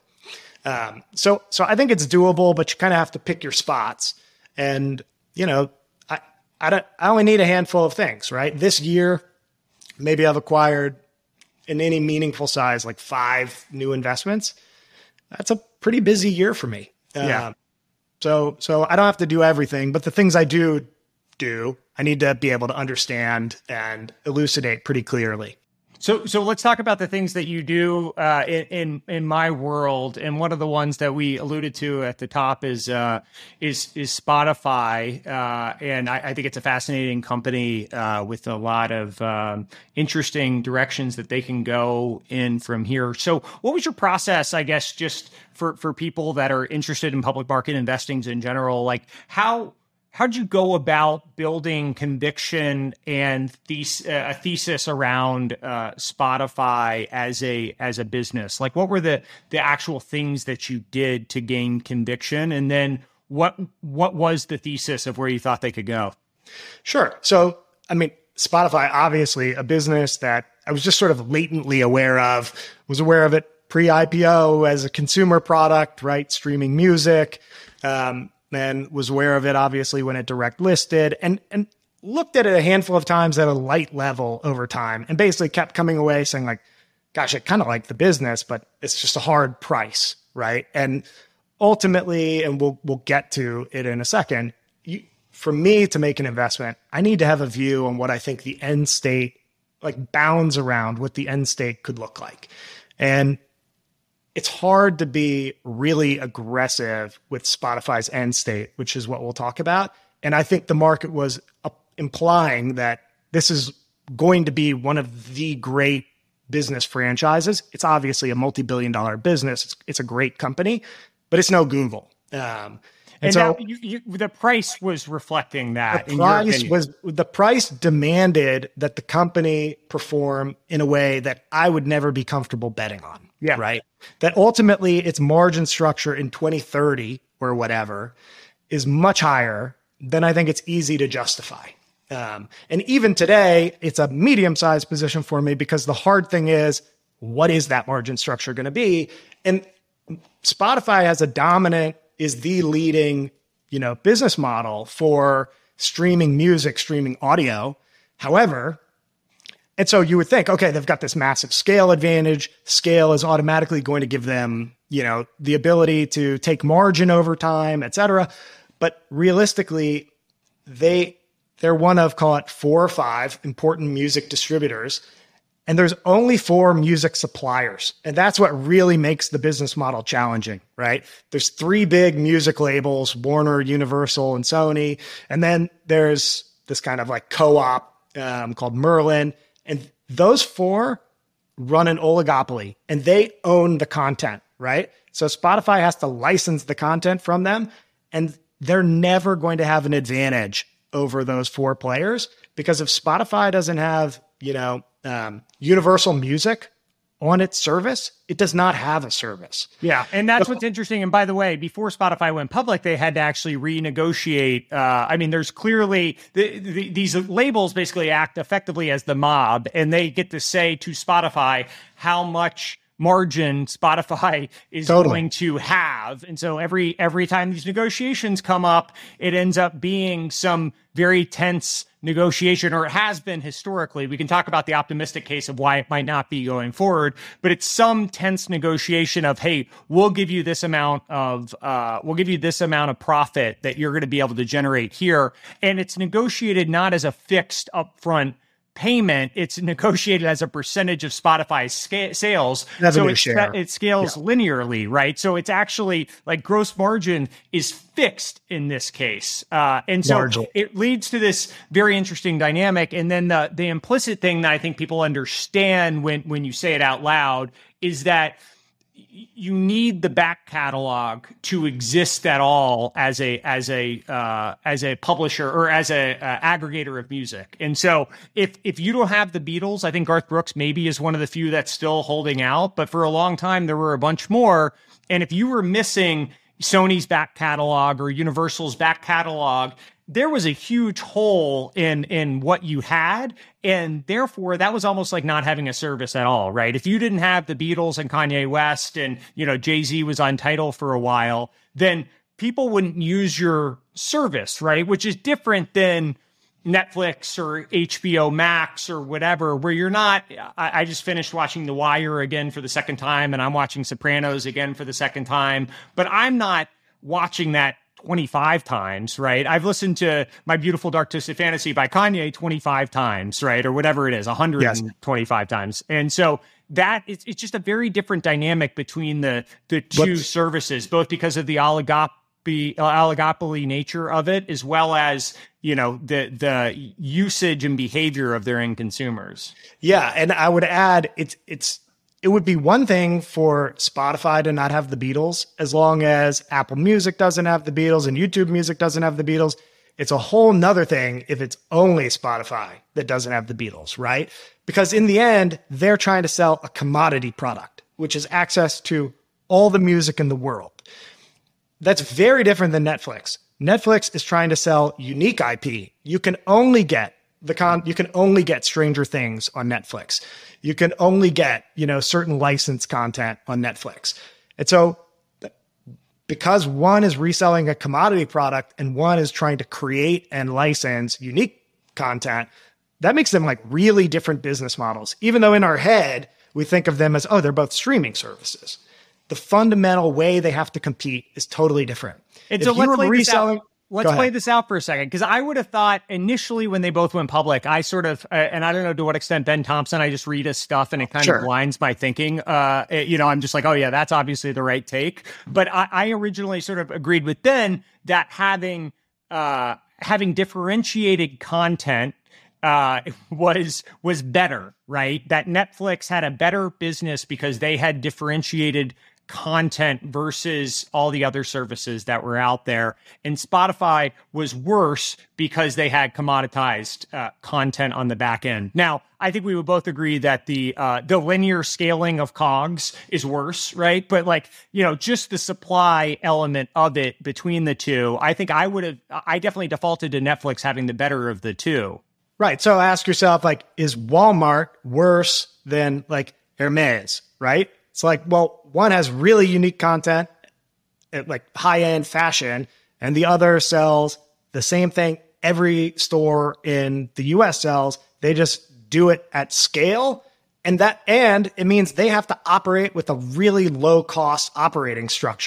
Um, so, so I think it's doable, but you kind of have to pick your spots. And, you know, I, I don't, I only need a handful of things, right? This year, maybe I've acquired in any meaningful size, like five new investments. That's a pretty busy year for me. Yeah. Um, so, so I don't have to do everything, but the things I do do, I need to be able to understand and elucidate pretty clearly. So, so let's talk about the things that you do uh, in, in in my world. And one of the ones that we alluded to at the top is uh, is is Spotify, uh, and I, I think it's a fascinating company uh, with a lot of um, interesting directions that they can go in from here. So, what was your process? I guess just for for people that are interested in public market investings in general, like how. How'd you go about building conviction and thes- uh, a thesis around uh, Spotify as a as a business? Like, what were the the actual things that you did to gain conviction, and then what what was the thesis of where you thought they could go? Sure. So, I mean, Spotify, obviously, a business that I was just sort of latently aware of. Was aware of it pre-I P O as a consumer product, right? Streaming music. Um, and was aware of it, obviously, when it direct listed, and, and looked at it a handful of times at a light level over time, and basically kept coming away saying, like, gosh, I kind of like the business, but it's just a hard price, right? And ultimately, and we'll we'll get to it in a second, you, for me to make an investment, I need to have a view on what I think the end state, like bounds around what the end state could look like. And it's hard to be really aggressive with Spotify's end state, which is what we'll talk about. And I think the market was uh, implying that this is going to be one of the great business franchises. It's obviously a multi-billion dollar business. It's, it's a great company, but it's no Google. Um, And, and so that, you, you, the price was reflecting that. the price was the price demanded that the company perform in a way that I would never be comfortable betting on. Yeah. Right. That ultimately its margin structure in twenty thirty or whatever is much higher than I think it's easy to justify. Um, and even today, it's a medium-sized position for me because the hard thing is, what is that margin structure going to be? And Spotify has a dominant, is the leading, you know, business model for streaming music, streaming audio. However, and so you would think, okay, they've got this massive scale advantage. Scale is automatically going to give them, you know, the ability to take margin over time, et cetera. But realistically, they they're one of, call it, four or five important music distributors. And there's only four music suppliers. And that's what really makes the business model challenging, right? There's three big music labels, Warner, Universal, and Sony. And then there's this kind of like co-op um, called Merlin. And those four run an oligopoly and they own the content, right? So Spotify has to license the content from them. And they're never going to have an advantage over those four players, because if Spotify doesn't have, you know, um, Universal Music on its service, it does not have a service. Yeah, and that's what's interesting. And by the way, before Spotify went public, they had to actually renegotiate. Uh, I mean, there's clearly the, the, these labels basically act effectively as the mob, and they get to say to Spotify how much margin Spotify is totally going to have. And so every every time these negotiations come up, it ends up being some very tense negotiation, or it has been historically. We can talk about the optimistic case of why it might not be going forward, but it's some tense negotiation of, hey, we'll give you this amount of uh, we'll give you this amount of profit that you're going to be able to generate here. And it's negotiated not as a fixed upfront payment, it's negotiated as a percentage of Spotify's sca- sales. That's so a it, share. it scales yeah. linearly, right? So it's actually like gross margin is fixed in this case. Uh, and so Margin. It leads to this very interesting dynamic. And then the, the implicit thing that I think people understand when, when you say it out loud is that you need the back catalog to exist at all as a as a uh, as a publisher or as a uh, aggregator of music. And so if if you don't have the Beatles, I think Garth Brooks maybe is one of the few that's still holding out. But for a long time, there were a bunch more. And if you were missing Sony's back catalog or Universal's back catalog, there was a huge hole in in what you had, and therefore that was almost like not having a service at all, right? If you didn't have the Beatles and Kanye West and, you know, Jay-Z was on Tidal for a while, then people wouldn't use your service, right? Which is different than Netflix or H B O Max or whatever, where you're not, I, I just finished watching The Wire again for the second time, and I'm watching Sopranos again for the second time, but I'm not watching that twenty-five times, right? I've listened to My Beautiful Dark Twisted Fantasy by Kanye twenty-five times, right? Or whatever it is, one hundred twenty-five yes. times. And so that it's, it's just a very different dynamic between the, the two What's, services, both because of the oligopoly, oligopoly nature of it, as well as, you know, the, the usage and behavior of their end consumers. Yeah. And I would add, it's, it's, it would be one thing for Spotify to not have the Beatles, as long as Apple Music doesn't have the Beatles and YouTube Music doesn't have the Beatles. It's a whole nother thing if it's only Spotify that doesn't have the Beatles, right? Because in the end, they're trying to sell a commodity product, which is access to all the music in the world. That's very different than Netflix. Netflix is trying to sell unique I P. You can only get the con, you can only get Stranger Things on Netflix. You can only get, you know, certain licensed content on Netflix. And so because one is reselling a commodity product and one is trying to create and license unique content, that makes them like really different business models. Even though in our head, we think of them as, oh, they're both streaming services. The fundamental way they have to compete is totally different. And if so let's play reselling, this out. Let's play this out for a second, because I would have thought initially when they both went public, I sort of, uh, and I don't know to what extent Ben Thompson, I just read his stuff and it kind sure. of blinds my thinking. Uh, it, you know, I'm just like, oh yeah, that's obviously the right take. But I, I originally sort of agreed with Ben that having uh, having differentiated content uh, was was better, right? That Netflix had a better business because they had differentiated content versus all the other services that were out there. And Spotify was worse because they had commoditized uh, content on the back end. Now, I think we would both agree that the uh, the linear scaling of cogs is worse, right? But like, you know, just the supply element of it between the two, I think I would have, I definitely defaulted to Netflix having the better of the two. Right. So ask yourself, like, is Walmart worse than like Hermes, right? It's like, well, one has really unique content, like high-end fashion, and the other sells the same thing every store in the U S sells. They just do it at scale. And that, and it means they have to operate with a really low-cost operating structure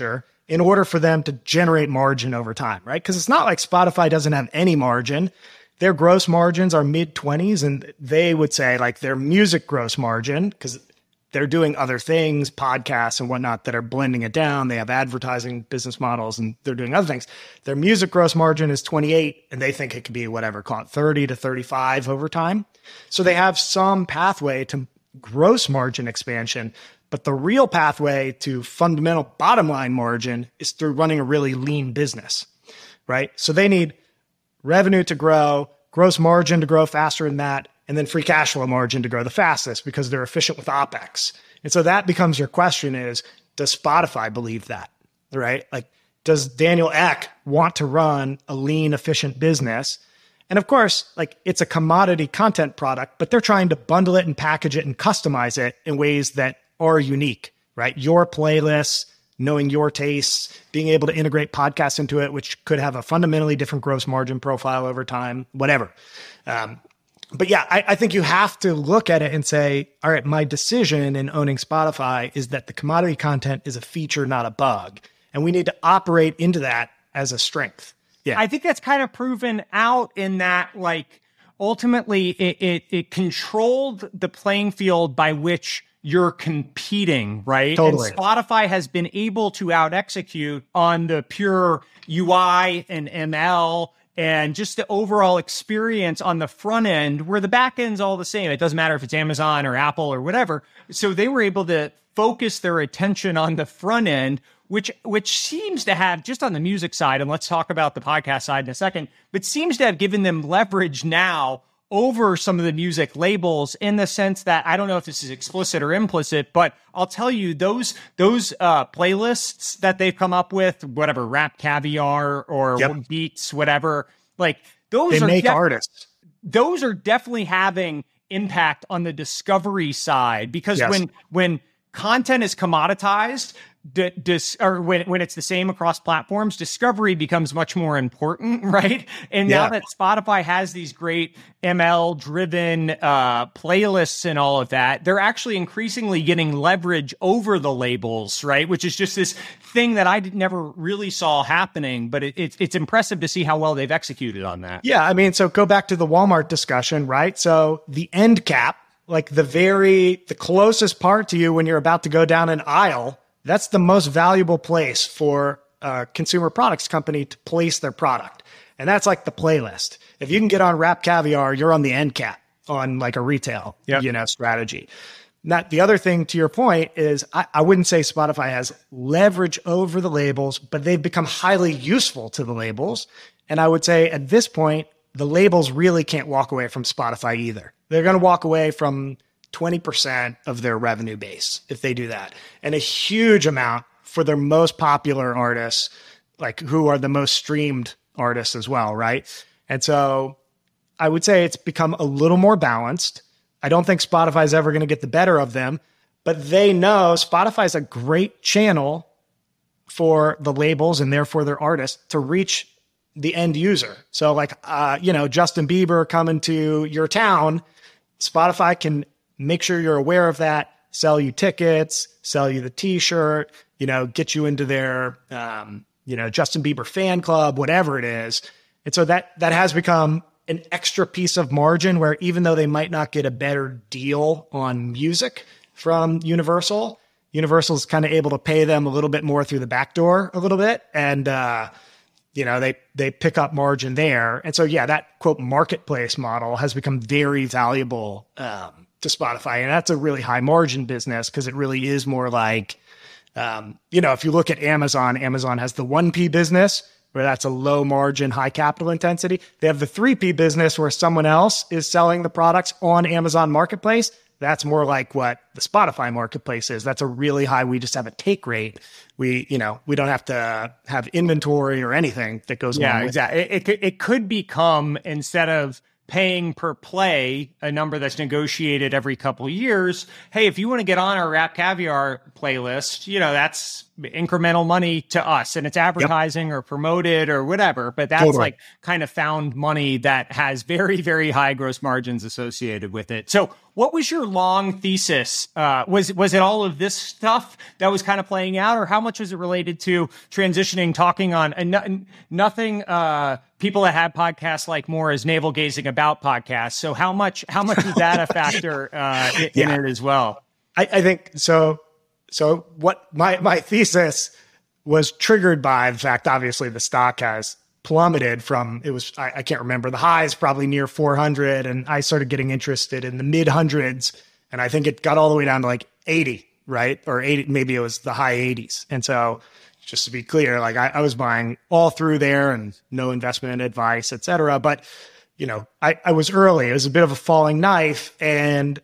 in order for them to generate margin over time, right? Because it's not like Spotify doesn't have any margin. Their gross margins are mid twenties, and they would say like their music gross margin, because they're doing other things, podcasts and whatnot that are blending it down. They have advertising business models and they're doing other things. Their music gross margin is twenty-eight, and they think it could be whatever, call it thirty to thirty-five over time. So they have some pathway to gross margin expansion, but the real pathway to fundamental bottom line margin is through running a really lean business, right? So they need revenue to grow, gross margin to grow faster than that, and then free cash flow margin to grow the fastest because they're efficient with OpEx. And so that becomes your question is, does Spotify believe that, right? Like, does Daniel Ek want to run a lean, efficient business? And of course, like it's a commodity content product, but they're trying to bundle it and package it and customize it in ways that are unique, right? Your playlists, knowing your tastes, being able to integrate podcasts into it, which could have a fundamentally different gross margin profile over time, whatever. Um, but yeah, I, I think you have to look at it and say, all right, my decision in owning Spotify is that the commodity content is a feature, not a bug. And we need to operate into that as a strength. Yeah. I think that's kind of proven out in that, like, ultimately it, it, it controlled the playing field by which you're competing, right? Totally. And Spotify has been able to out execute on the pure U I and M L and just the overall experience on the front end, where the back end's all the same. It doesn't matter if it's Amazon or Apple or whatever. So they were able to focus their attention on the front end, which which seems to have, just on the music side, and let's talk about the podcast side in a second, but seems to have given them leverage now over some of the music labels, in the sense that, I don't know if this is explicit or implicit, but I'll tell you, those those uh, playlists that they've come up with, whatever, Rap Caviar or Yep. Beats, whatever, like those They are make def- artists. those are definitely having impact on the discovery side, because Yes. when when content is commoditized, d- dis, or when, when it's the same across platforms, discovery becomes much more important, right? And now Yeah. that Spotify has these great M L-driven uh, playlists and all of that, they're actually increasingly getting leverage over the labels, right? Which is just this thing that I did, never really saw happening, but it, it's it's impressive to see how well they've executed on that. Yeah, I mean, so go back to the Walmart discussion, right? So the end cap, like the very, the closest part to you when you're about to go down an aisle, that's the most valuable place for a consumer products company to place their product. And that's like the playlist. If you can get on Rap Caviar, you're on the end cap on like a retail, Yep. you know, strategy. Now, the other thing to your point is I, I wouldn't say Spotify has leverage over the labels, but they've become highly useful to the labels. And I would say at this point, the labels really can't walk away from Spotify either. They're going to walk away from twenty percent of their revenue base if they do that. And a huge amount for their most popular artists, like who are the most streamed artists as well, right? And so I would say it's become a little more balanced. I don't think Spotify is ever going to get the better of them, but they know Spotify is a great channel for the labels and therefore their artists to reach the end user. So like, uh, you know, Justin Bieber coming to your town, Spotify can make sure you're aware of that, sell you tickets, sell you the t-shirt, you know, get you into their, um, you know, Justin Bieber fan club, whatever it is. And so that, that has become an extra piece of margin where even though they might not get a better deal on music from Universal, Universal is kind of able to pay them a little bit more through the back door a little bit. And, uh, you know, they, they pick up margin there. And so, yeah, that quote marketplace model has become very valuable um, to Spotify. And that's a really high margin business because it really is more like, um, you know, if you look at Amazon, Amazon has the one P business where that's a low margin, high capital intensity. They have the three P business where someone else is selling the products on Amazon Marketplace. That's more like what the Spotify marketplace is. That's a really high, we just have a take rate. We, you know, we don't have to have inventory or anything that goes Yeah, along with exactly. It, it, could- it could become, instead of paying per play, a number that's negotiated every couple of years. Hey, if you want to get on our Rap Caviar playlist, you know, that's incremental money to us, and it's advertising yep. or promoted or whatever, but that's totally. Like kind of found money that has very, very high gross margins associated with it. So what was your long thesis? Uh, was, was it all of this stuff that was kind of playing out, or how much was it related to transitioning, talking on, and no, nothing, uh, people that have podcasts like more as navel gazing about podcasts. So how much, how much is that a factor, uh, in, yeah. in it as well? I, I think so. So what my, my thesis was triggered by the fact, obviously the stock has plummeted from, it was, I, I can't remember, the high is probably near four hundred. And I started getting interested in the mid hundreds. And I think it got all the way down to like eighty, right? Or eighty, maybe it was the high eighties. And so just to be clear, like I, I was buying all through there and no investment advice, et cetera. But, you know, I, I was early. It was a bit of a falling knife. And,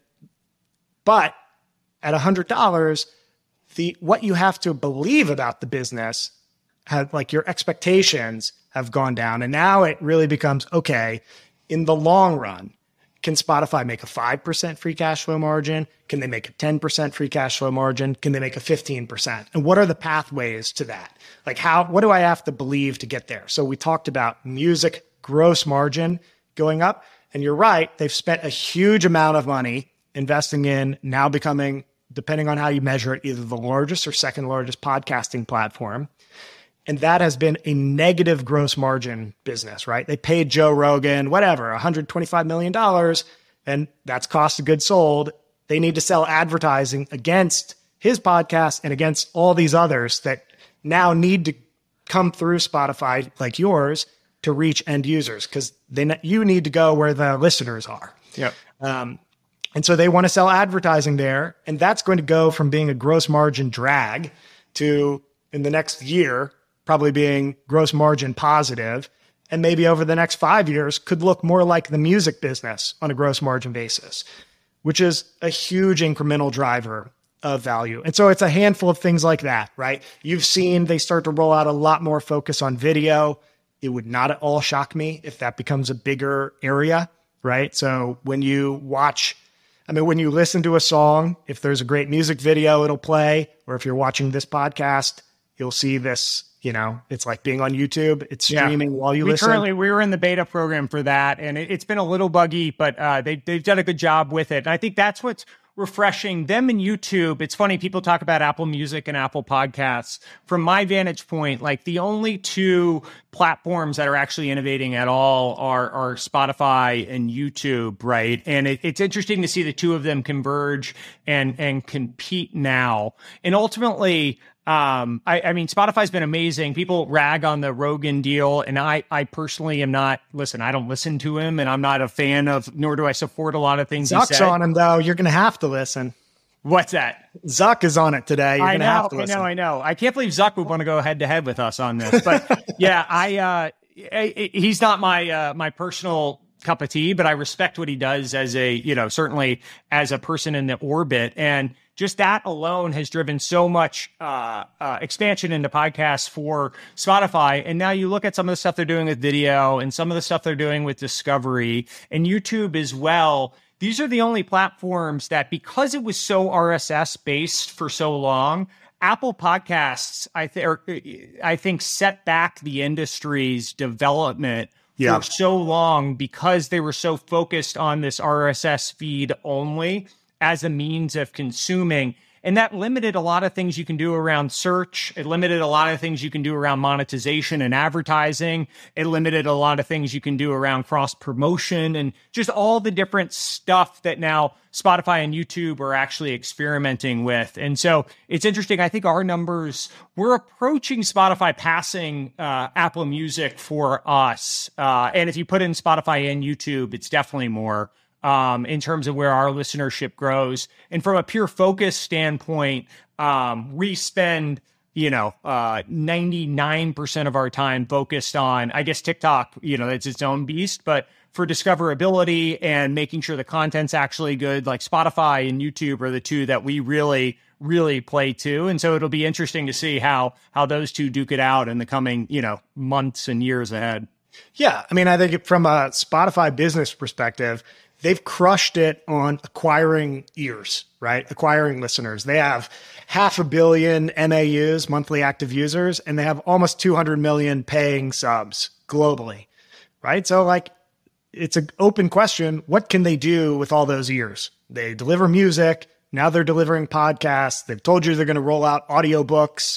but at a hundred dollars, the what you have to believe about the business, have, like your expectations have gone down. And now it really becomes, okay, in the long run, can Spotify make a five percent free cash flow margin? Can they make a ten percent free cash flow margin? Can they make a fifteen percent? And what are the pathways to that? Like how, what do I have to believe to get there? So we talked about music gross margin going up. And you're right, they've spent a huge amount of money investing in now becoming, depending on how you measure it, either the largest or second largest podcasting platform. And that has been a negative gross margin business, right? They paid Joe Rogan, whatever, one hundred twenty-five million dollars, and that's cost of goods sold. They need to sell advertising against his podcast and against all these others that now need to come through Spotify like yours to reach end users, because they you need to go where the listeners are. Yep. Um, And so they want to sell advertising there. And that's going to go from being a gross margin drag to, in the next year, probably being gross margin positive. And maybe over the next five years could look more like the music business on a gross margin basis, which is a huge incremental driver of value. And so it's a handful of things like that, right? You've seen they start to roll out a lot more focus on video. It would not at all shock me if that becomes a bigger area, right? So when you watch I mean, when you listen to a song, if there's a great music video, it'll play. Or if you're watching this podcast, you'll see this, you know, it's like being on YouTube. It's streaming yeah. while you we listen. Currently, we were in the beta program for that, and it, it's been a little buggy, but uh, they, they've done a good job with it. And I think that's what's refreshing. Them and YouTube, it's funny, people talk about Apple Music and Apple Podcasts. From my vantage point, like the only two platforms that are actually innovating at all are, are Spotify and YouTube, right? And it, it's interesting to see the two of them converge and, and compete now. And ultimately, Um, I, I mean, Spotify's been amazing. People rag on the Rogan deal, and I, I personally am not, listen, I don't listen to him, and I'm not a fan of, nor do I support a lot of things Zuck's he said. on him, though. You're going to have to listen. What's that? Zuck is on it today. You're I going to know, have to listen. I know, I know. I can't believe Zuck would want to go head to head with us on this. But yeah, I, uh, I, he's not my, uh, my personal cup of tea, but I respect what he does as a, you know, certainly as a person in the orbit. And just that alone has driven so much uh, uh, expansion into podcasts for Spotify. And now you look at some of the stuff they're doing with video and some of the stuff they're doing with discovery and YouTube as well. These are the only platforms that, because it was so R S S based for so long, Apple Podcasts, I, th- I think, set back the industry's development yeah. for so long because they were so focused on this R S S feed only as a means of consuming. And that limited a lot of things you can do around search. It limited a lot of things you can do around monetization and advertising. It limited a lot of things you can do around cross promotion and just all the different stuff that now Spotify and YouTube are actually experimenting with. And so it's interesting. I think our numbers, we're approaching Spotify passing uh, Apple Music for us. Uh, and if you put in Spotify and YouTube, it's definitely more. Um, in terms of where our listenership grows. And from a pure focus standpoint, um, we spend, you know, uh, ninety-nine percent of our time focused on, I guess, TikTok, you know, it's its own beast, but for discoverability and making sure the content's actually good, like Spotify and YouTube are the two that we really, really play to. And so it'll be interesting to see how, how those two duke it out in the coming, you know, months and years ahead. Yeah. I mean, I think from a Spotify business perspective, they've crushed it on acquiring ears, right? Acquiring listeners. They have half a billion M A Us, monthly active users, and they have almost two hundred million paying subs globally, right? So like, it's an open question. What can they do with all those ears? They deliver music. Now they're delivering podcasts. They've told you they're going to roll out audiobooks.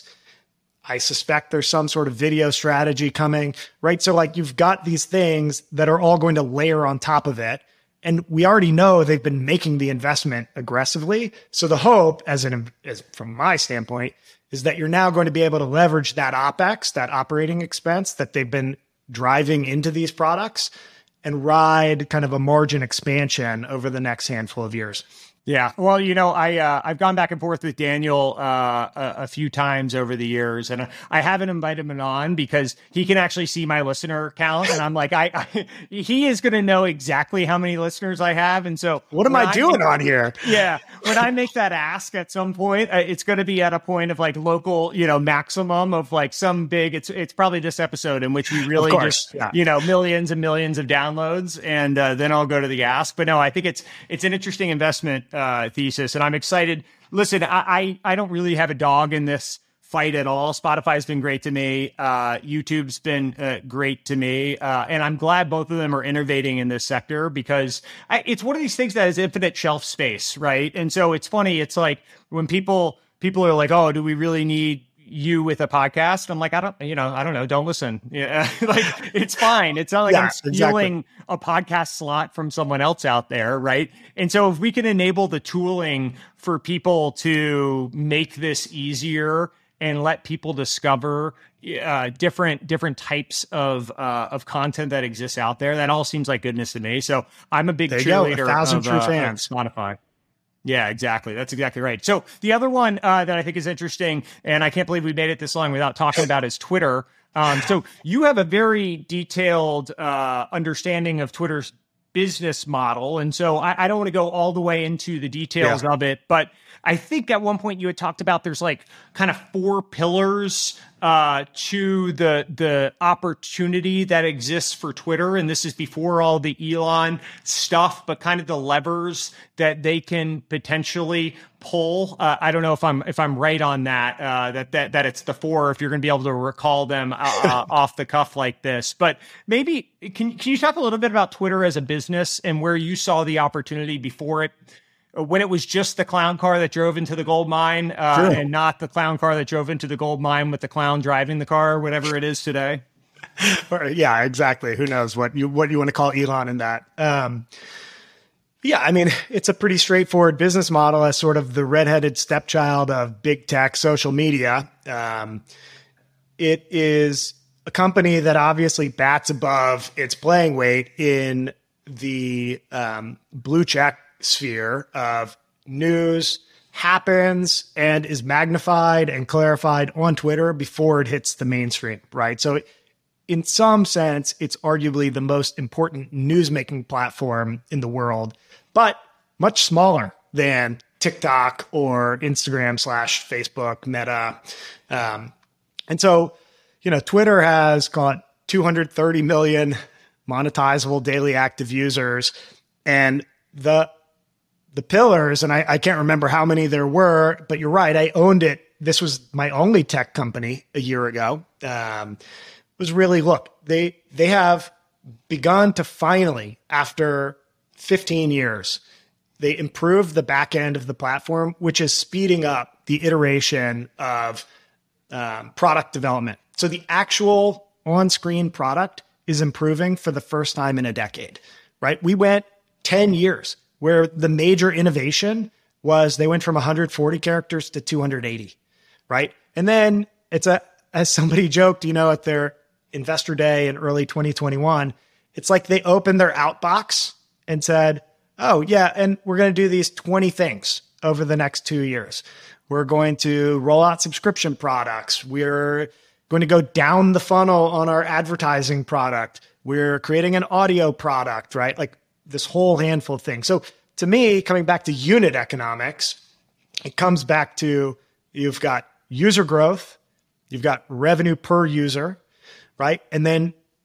I suspect there's some sort of video strategy coming, right? So like you've got these things that are all going to layer on top of it. And we already know they've been making the investment aggressively. So the hope, as an as from my standpoint, is that you're now going to be able to leverage that OpEx, that operating expense that they've been driving into these products and ride kind of a margin expansion over the next handful of years. Yeah. Well, you know, I, uh, I've gone back and forth with Daniel uh, a, a few times over the years, and I haven't invited him on because he can actually see my listener count. And I'm like, I, I he is going to know exactly how many listeners I have. And so what am I, I doing make, on here? Yeah. When I make that ask at some point, uh, it's going to be at a point of like local, you know, maximum of like some big, it's, it's probably this episode in which we really just, yeah. you know, millions and millions of downloads. And uh, then I'll go to the ask. But no, I think it's, it's an interesting investment Uh, thesis, and I'm excited. Listen, I, I I don't really have a dog in this fight at all. Spotify's been great to me. Uh, YouTube's been uh, great to me, uh, and I'm glad both of them are innovating in this sector because I, it's one of these things that has infinite shelf space, right? And so it's funny. It's like when people people are like, "Oh, do we really need you with a podcast?" I'm like, I don't, you know, I don't know. Don't listen. Yeah. Like it's fine. It's not like yeah, I'm stealing exactly. a podcast slot from someone else out there. Right. And so if we can enable the tooling for people to make this easier and let people discover uh, different, different types of, uh, of content that exists out there, that all seems like goodness to me. So I'm a big there cheerleader go, a thousand of, true uh, fans. of Spotify. Yeah, exactly. That's exactly right. So the other one uh, that I think is interesting, and I can't believe we made it this long without talking about, is Twitter. Um, so you have a very detailed uh, understanding of Twitter's business model. And so I, I don't want to go all the way into the details yeah. of it, but I think at one point you had talked about there's like kind of four pillars uh, to the the opportunity that exists for Twitter. And this is before all the Elon stuff, but kind of the levers that they can potentially pull. Uh, I don't know if I'm if I'm right on that, uh, that that that it's the four, if you're going to be able to recall them uh, uh, off the cuff like this. But maybe can, can you talk a little bit about Twitter as a business and where you saw the opportunity before it, when it was just the clown car that drove into the gold mine uh, sure. and not the clown car that drove into the gold mine with the clown driving the car, whatever it is today? Yeah, exactly. Who knows what you what you want to call Elon in that. Um, yeah, I mean, it's a pretty straightforward business model as sort of the redheaded stepchild of big tech social media. Um, it is a company that obviously bats above its playing weight in the um, blue check sphere of news happens and is magnified and clarified on Twitter before it hits the mainstream, right? So in some sense, it's arguably the most important news-making platform in the world, but much smaller than TikTok or Instagram slash Facebook, Meta. Um, and so, you know, Twitter has got two hundred thirty million monetizable daily active users, and the the pillars, and I, I can't remember how many there were, but you're right. I owned it. This was my only tech company a year ago. Um, was really, look, they, they have begun to finally, after fifteen years, they improved the back end of the platform, which is speeding up the iteration of um, product development. So the actual on-screen product is improving for the first time in a decade, right? We went ten years where the major innovation was they went from one hundred forty characters to two hundred eighty, right? And then it's a, as somebody joked, you know, at their investor day in early twenty twenty-one, it's like they opened their outbox and said, oh yeah, and we're going to do these twenty things over the next two years. We're going to roll out subscription products. We're going to go down the funnel on our advertising product. We're creating an audio product, right? Like this whole handful of things. So to me, coming back to unit economics, it comes back to you've got user growth, you've got revenue per user, right? And then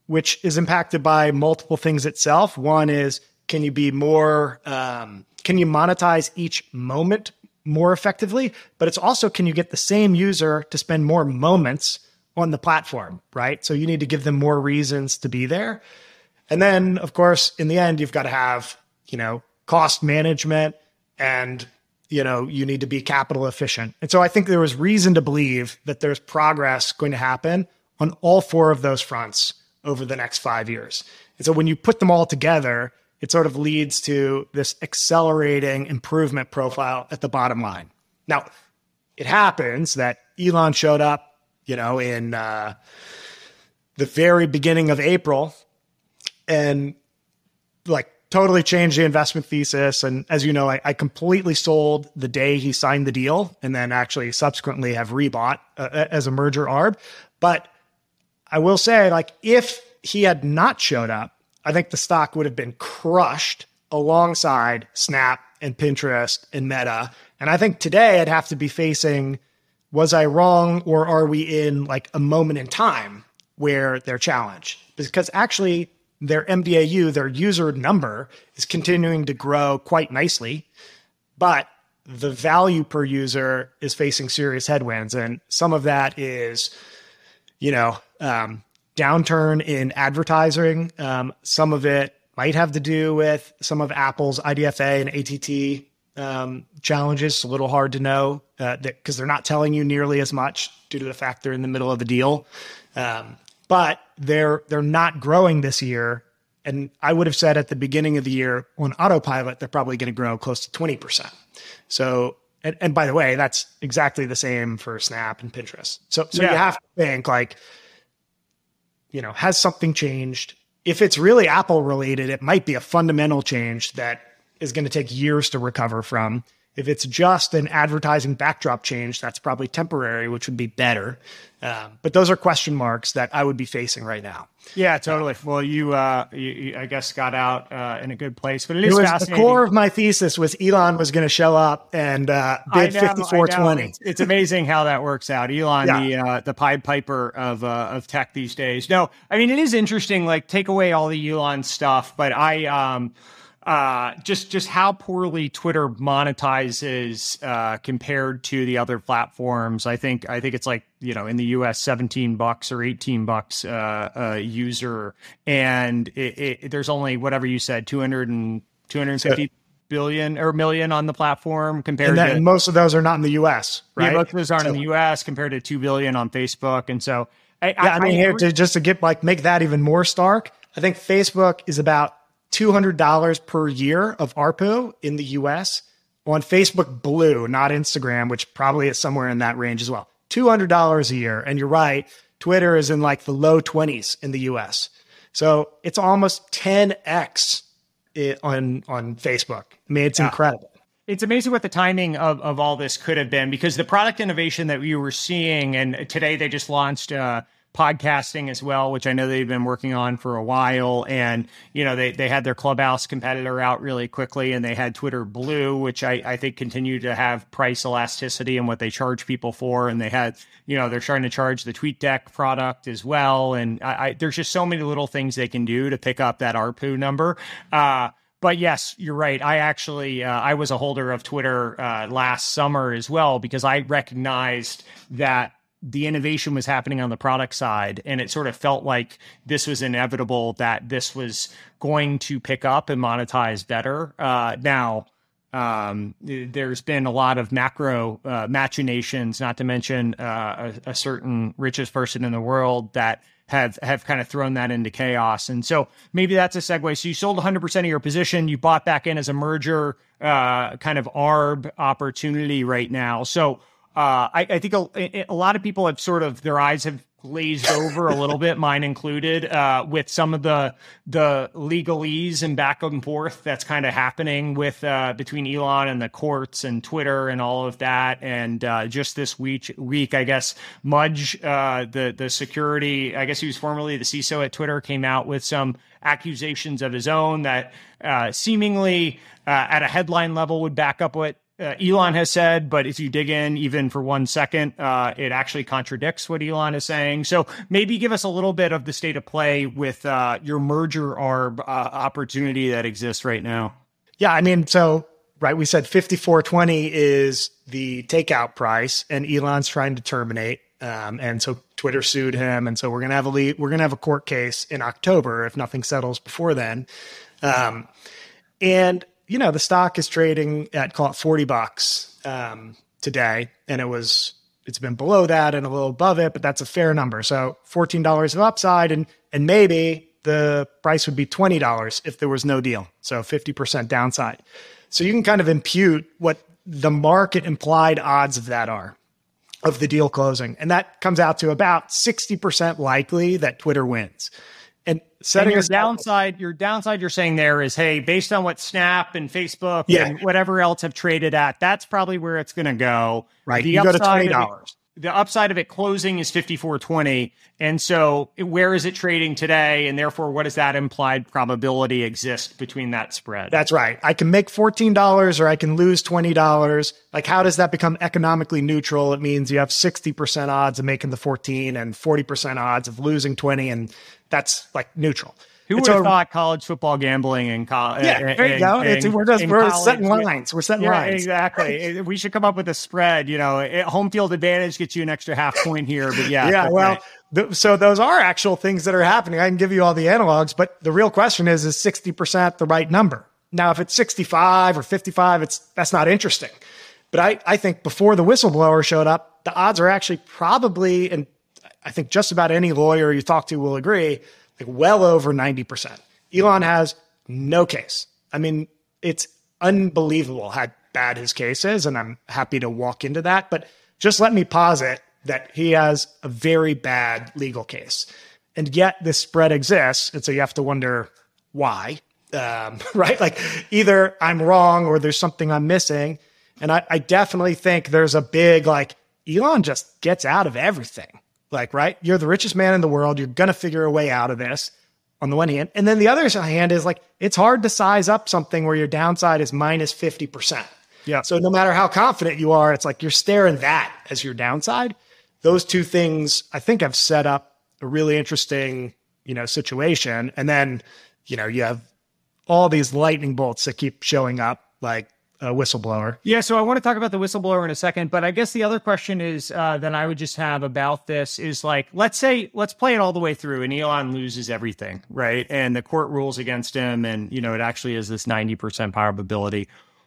which is impacted by multiple things itself. One is, can you be more, um, can you monetize each moment more effectively? But it's also, can you get the same user to spend more moments on the platform, right? So you need to give them more reasons to be there. And then, of course, in the end, you've got to have, you know, cost management, and, you know, you need to be capital efficient. And so I think there was reason to believe that there's progress going to happen on all four of those fronts over the next five years. And so when you put them all together, it sort of leads to this accelerating improvement profile at the bottom line. Now, it happens that Elon showed up, you know, in uh, the very beginning of April, and like totally changed the investment thesis. And as you know, I, I completely sold the day he signed the deal, and then actually subsequently have rebought uh, as a merger arb. But I will say, like, if he had not showed up, I think the stock would have been crushed alongside Snap and Pinterest and Meta. And I think today I'd have to be facing, was I wrong, or are we in like a moment in time where they're challenged? Because actually their M D A U, their user number, is continuing to grow quite nicely, but the value per user is facing serious headwinds. And some of that is, you know, um, downturn in advertising. Um, some of it might have to do with some of Apple's I D F A and A T T um, challenges. It's a little hard to know uh, that because they're not telling you nearly as much due to the fact they're in the middle of the deal. Um, but they're they're not growing this year. And I would have said at the beginning of the year on autopilot, they're probably going to grow close to twenty percent. So, and, and by the way, that's exactly the same for Snap and Pinterest. So, so yeah. You have to think like, you know, has something changed? If it's really Apple related, it might be a fundamental change that is going to take years to recover from. If it's just an advertising backdrop change, that's probably temporary, which would be better. Um, but those are question marks that I would be facing right now. Yeah, totally. Well, you, uh, you, you I guess, got out uh, in a good place. But it is it was, fascinating. The core of my thesis was Elon was going to show up and uh, bid fifty-four twenty. It's, it's amazing how that works out. Elon, yeah. the uh, the Pied Piper of uh, of tech these days. No, I mean, it is interesting. Like, take away all the Elon stuff, but I. Um, Uh, just just how poorly Twitter monetizes uh, compared to the other platforms. I think I think it's like, you know, in the U S seventeen bucks or eighteen bucks uh, a user, and it, it, there's only whatever you said, two hundred and two hundred fifty so, billion or million on the platform compared and that, to and most of those are not in the U S, right? Yeah, most of those aren't so, in the U S compared to two billion on Facebook, and so I, yeah, I, I mean, I here to just to get like make that even more stark, I think Facebook is about two hundred dollars per year of A R P U in the U S on Facebook Blue, not Instagram, which probably is somewhere in that range as well. two hundred dollars a year. And you're right, Twitter is in like the low twenties in the U S. So it's almost ten x on, on Facebook. I mean, it's yeah. incredible. It's amazing what the timing of, of all this could have been, because the product innovation that we were seeing, and today they just launched uh, podcasting as well, which I know they've been working on for a while. And, you know, they, they had their Clubhouse competitor out really quickly, and they had Twitter Blue, which I, I think continued to have price elasticity in what they charge people for. And they had, you know, they're trying to charge the TweetDeck product as well. And I, I, there's just so many little things they can do to pick up that A R P U number. Uh, But yes, you're right. I actually, uh, I was a holder of Twitter uh, last summer as well, because I recognized that the innovation was happening on the product side, and it sort of felt like this was inevitable, that this was going to pick up and monetize better. Uh, now, um, there's been a lot of macro uh, machinations, not to mention uh, a, a certain richest person in the world that have have kind of thrown that into chaos. And so maybe that's a segue. So you sold one hundred percent of your position, you bought back in as a merger uh, kind of arb opportunity right now. So Uh, I, I think a, a lot of people have sort of, their eyes have glazed over a little bit, mine included, uh, with some of the the legalese and back and forth that's kind of happening with uh, between Elon and the courts and Twitter and all of that. And uh, just this week, week I guess, Mudge, uh, the the security, I guess he was formerly the C I S O at Twitter, came out with some accusations of his own that uh, seemingly uh, at a headline level would back up what uh, Elon has said, but if you dig in even for one second, uh, it actually contradicts what Elon is saying. So maybe give us a little bit of the state of play with uh, your merger arb uh, opportunity that exists right now. Yeah, I mean, so, right, we said fifty-four twenty is the takeout price, and Elon's trying to terminate. Um, and so Twitter sued him. And so we're going to have a lead, we're going to have a court case in October if nothing settles before then. Um, and, you know, the stock is trading at, call it forty bucks um, today. And it was, it's been below that and a little above it, but that's a fair number. So fourteen dollars of upside, and, and maybe the price would be twenty dollars if there was no deal. So fifty percent downside. So you can kind of impute what the market implied odds of that are, of the deal closing. And that comes out to about sixty percent likely that Twitter wins. And setting and your aside, downside, your downside you're saying there is, hey, based on what Snap and Facebook Yeah. and whatever else have traded at, that's probably where it's going to go. right, The you go to upside twenty of it- dollars. The upside of it closing is fifty-four twenty. And so where is it trading today? And therefore, what does that implied probability exist between that spread? That's right. I can make fourteen dollars or I can lose twenty dollars. Like, how does that become economically neutral? It means you have sixty percent odds of making the fourteen and forty percent odds of losing twenty. And that's like neutral. Who It's would have a- thought college football gambling and college? Yeah, there you go. It's, we're just, we're setting lines. We're setting Yeah, lines. exactly. We should come up with a spread. You know, it- home field advantage gets you an extra half point here, but yeah. Yeah, okay. well, th- so those are actual things that are happening. I can give you all the analogs, but the real question is, is sixty percent the right number? Now, if it's sixty-five or fifty-five, it's that's not interesting. But I, I think before the whistleblower showed up, the odds are actually probably, and I think just about any lawyer you talk to will agree, like well over ninety percent. Elon has no case. I mean, it's unbelievable how bad his case is, and I'm happy to walk into that. But just let me posit that he has a very bad legal case. And yet this spread exists. And so you have to wonder why, um, right? Like, either I'm wrong or there's something I'm missing. And I, I definitely think there's a big, like, Elon just gets out of everything. Like, right? You're the richest man in the world. You're going to figure a way out of this on the one hand. And then the other hand is like, it's hard to size up something where your downside is minus fifty percent. Yeah. So no matter how confident you are, it's like you're staring that as your downside. Those two things, I think, have set up a really interesting, you know, situation. And then, you know, you have all these lightning bolts that keep showing up, like a whistleblower. Yeah, so I want to talk about the whistleblower in a second, but I guess the other question is uh, that I would just have about this is like, let's say, let's play it all the way through and Elon loses everything, right? And the court rules against him and, you know, it actually is this ninety percent probability.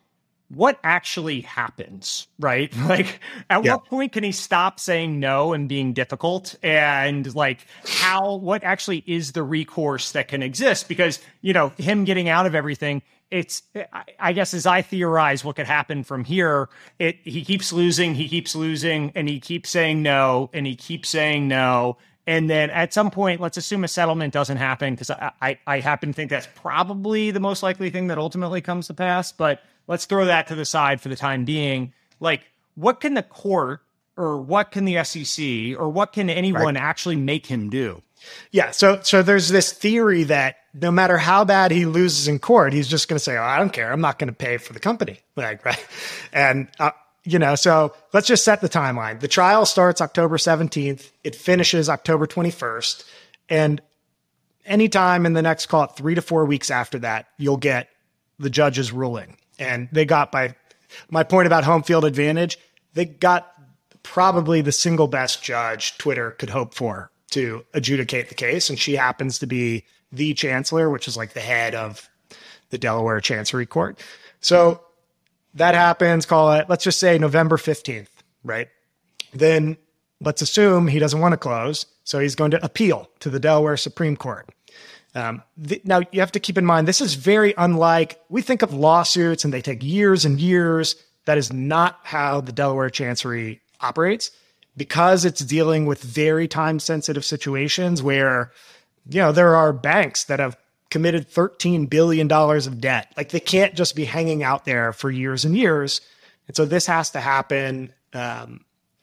What actually happens, right? Like, at Yeah. what point can he stop saying no and being difficult? And like, how, what actually is the recourse that can exist? Because, you know, him getting out of everything, it's, I- I guess, as I theorize what could happen from here, it, he keeps losing, he keeps losing, and he keeps saying no, and he keeps saying no. And then at some point, let's assume a settlement doesn't happen, because I, I, I happen to think that's probably the most likely thing that ultimately comes to pass. But let's throw that to the side for the time being. Like, what can the court or what can the S E C or what can anyone actually make him do? Yeah. So, so there's this theory that no matter how bad he loses in court, he's just going to say, oh, I don't care. I'm not going to pay for the company. Like, right. And, uh, you know, so let's just set the timeline. The trial starts October seventeenth. It finishes October twenty-first. And anytime in the next, call it three to four weeks after that, you'll get the judge's ruling. And they got, by my point about home field advantage, they got probably the single best judge Twitter could hope for to adjudicate the case. And she happens to be the chancellor, which is like the head of the Delaware Chancery Court. So that happens, call it, let's just say November fifteenth, right? Then let's assume he doesn't want to close. So he's going to appeal to the Delaware Supreme Court. Um, th- now, you have to keep in mind, this is very unlike, we think of lawsuits and they take years and years. That is not how the Delaware Chancery operates, because it's dealing with very time-sensitive situations where, you know, there are banks that have committed thirteen billion dollars of debt. Like, they can't just be hanging out there for years and years. And so this has to happen um,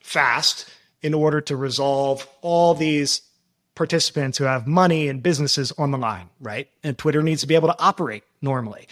fast in order to resolve all these participants who have money and businesses on the line, right? And Twitter needs to be able to operate normally.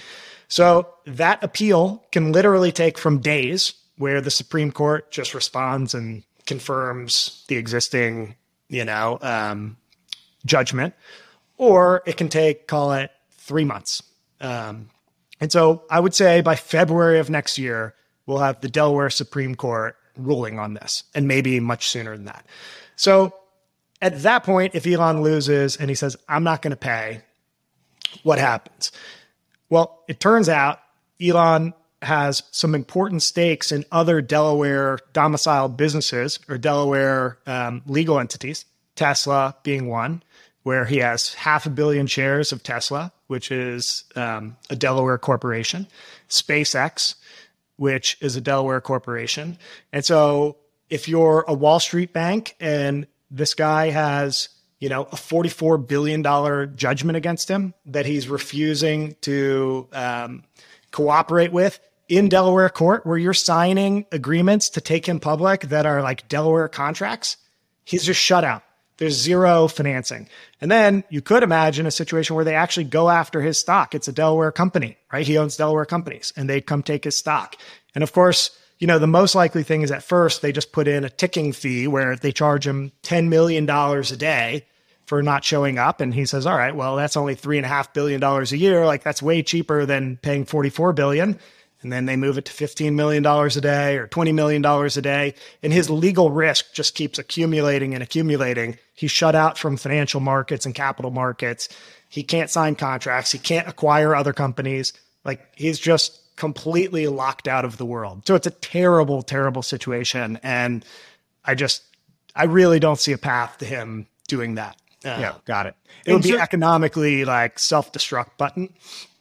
So that appeal can literally take from days, where the Supreme Court just responds and confirms the existing, you know, um, judgment, or it can take, call it three months. Um, and so I would say by February of next year, we'll have the Delaware Supreme Court ruling on this, and maybe much sooner than that. So at that point, if Elon loses and he says, I'm not going to pay, what happens? Well, it turns out Elon has some important stakes in other Delaware domiciled businesses or Delaware um, legal entities, Tesla being one, where he has half a billion shares of Tesla, which is um, a Delaware corporation, SpaceX, which is a Delaware corporation. And so if you're a Wall Street bank and this guy has, you know, a forty-four billion dollars judgment against him that he's refusing to um, cooperate with in Delaware court, where you're signing agreements to take him public that are like Delaware contracts, he's just shut out. There's zero financing. And then you could imagine a situation where they actually go after his stock. It's a Delaware company, right? He owns Delaware companies, and they come take his stock. And of course, you know, the most likely thing is at first they just put in a ticking fee where they charge him ten million dollars a day for not showing up. And he says, all right, well, that's only three and a half billion dollars a year. Like, that's way cheaper than paying forty-four billion dollars. And then they move it to fifteen million dollars a day or twenty million dollars a day. And his legal risk just keeps accumulating and accumulating. He's shut out from financial markets and capital markets. He can't sign contracts. He can't acquire other companies. Like, he's just completely locked out of the world. So it's a terrible, terrible situation. And I just, I really don't see a path to him doing that. Uh, yeah, got it. It would be so, economically like self-destruct button.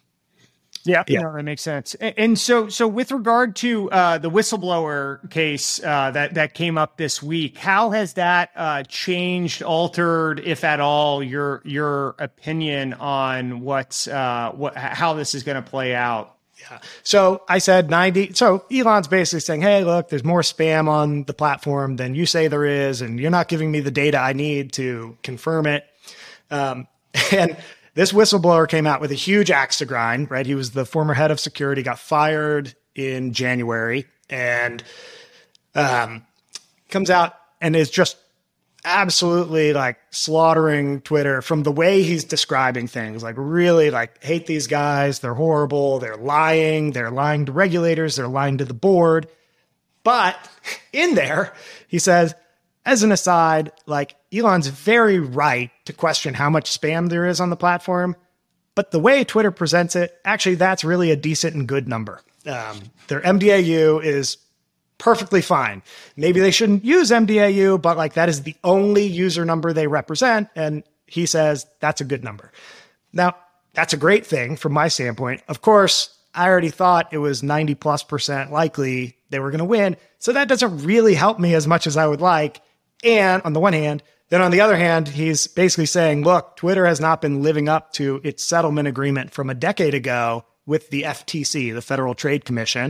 Yeah, yeah, no, that makes sense. And, and so, so with regard to uh, the whistleblower case uh, that that came up this week, how has that uh, changed, altered, if at all, your your opinion on what's uh, what how this is going to play out? Yeah. So I said ninety. So Elon's basically saying, "Hey, look, there's more spam on the platform than you say there is, and you're not giving me the data I need to confirm it." Um, and this whistleblower came out with a huge axe to grind, right? He was the former head of security, got fired in January, and um, comes out and is just absolutely like slaughtering Twitter from the way he's describing things. Like, really, like, hate these guys. They're horrible. They're lying. They're lying to regulators. They're lying to the board. But in there, he says, as an aside, like, Elon's very right to question how much spam there is on the platform, but the way Twitter presents it, actually, that's really a decent and good number. Um, their M D A U is perfectly fine. Maybe they shouldn't use M D A U, but like, that is the only user number they represent. And he says that's a good number. Now, that's a great thing from my standpoint. Of course, I already thought it was ninety plus percent likely they were going to win. So that doesn't really help me as much as I would like. And on the one hand, then on the other hand, he's basically saying, look, Twitter has not been living up to its settlement agreement from a decade ago with the F T C, the Federal Trade Commission.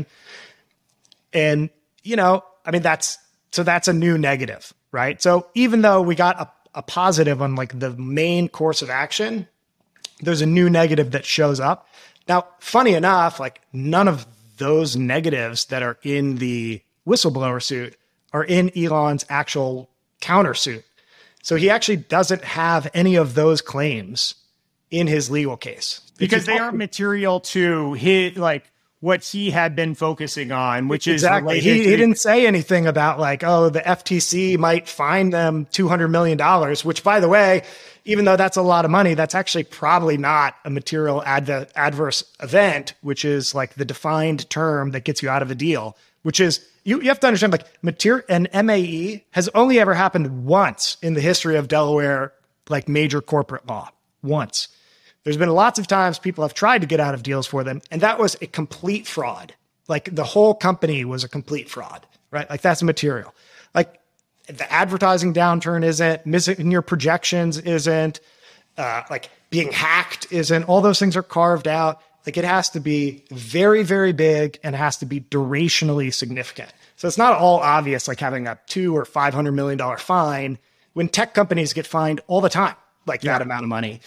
And, you know, I mean, that's, so that's a new negative, right? So even though we got a, a positive on like the main course of action, there's a new negative that shows up. Now, funny enough, like, none of those negatives that are in the whistleblower suit are in Elon's actual countersuit. So he actually doesn't have any of those claims in his legal case. Because they aren't material to his, like, what he had been focusing on, which exactly. is He, he he didn't say anything about like, oh, the F T C might fine them two hundred million dollars, which, by the way, even though that's a lot of money, that's actually probably not a material adv- adverse event, which is like the defined term that gets you out of a deal, which is, you, you have to understand, like, material, an M A E has only ever happened once in the history of Delaware, like, major corporate law. Once. There's been lots of times people have tried to get out of deals for them, and that was a complete fraud. Like, the whole company was a complete fraud, right? Like, that's material. Like, the advertising downturn isn't, missing your projections isn't, uh, like, being hacked isn't. All those things are carved out. Like, it has to be very, very big, and it has to be durationally significant. So it's not all obvious, like having a two or five hundred million dollar fine, when tech companies get fined all the time, like yeah. that amount of money.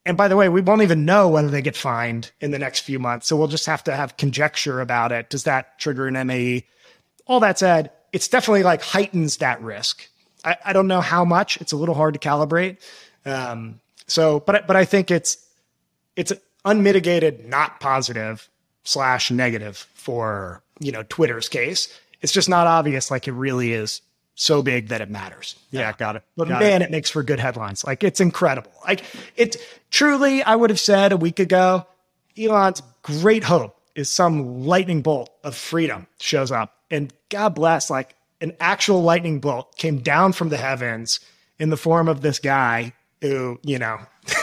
And by the way, we won't even know whether they get fined in the next few months. So we'll just have to have conjecture about it. Does that trigger an M A E? All that said, it's definitely like heightens that risk. I, I don't know how much. It's a little hard to calibrate. Um, so, but but I think it's it's unmitigated, not positive slash negative for, you know, Twitter's case. It's just not obvious like it really is so big that it matters. Yeah, got it. But got man, it. it makes for good headlines. Like, it's incredible. Like, it truly, I would have said a week ago, Elon's great hope is some lightning bolt of freedom shows up. And God bless, like, an actual lightning bolt came down from the heavens in the form of this guy who, you know.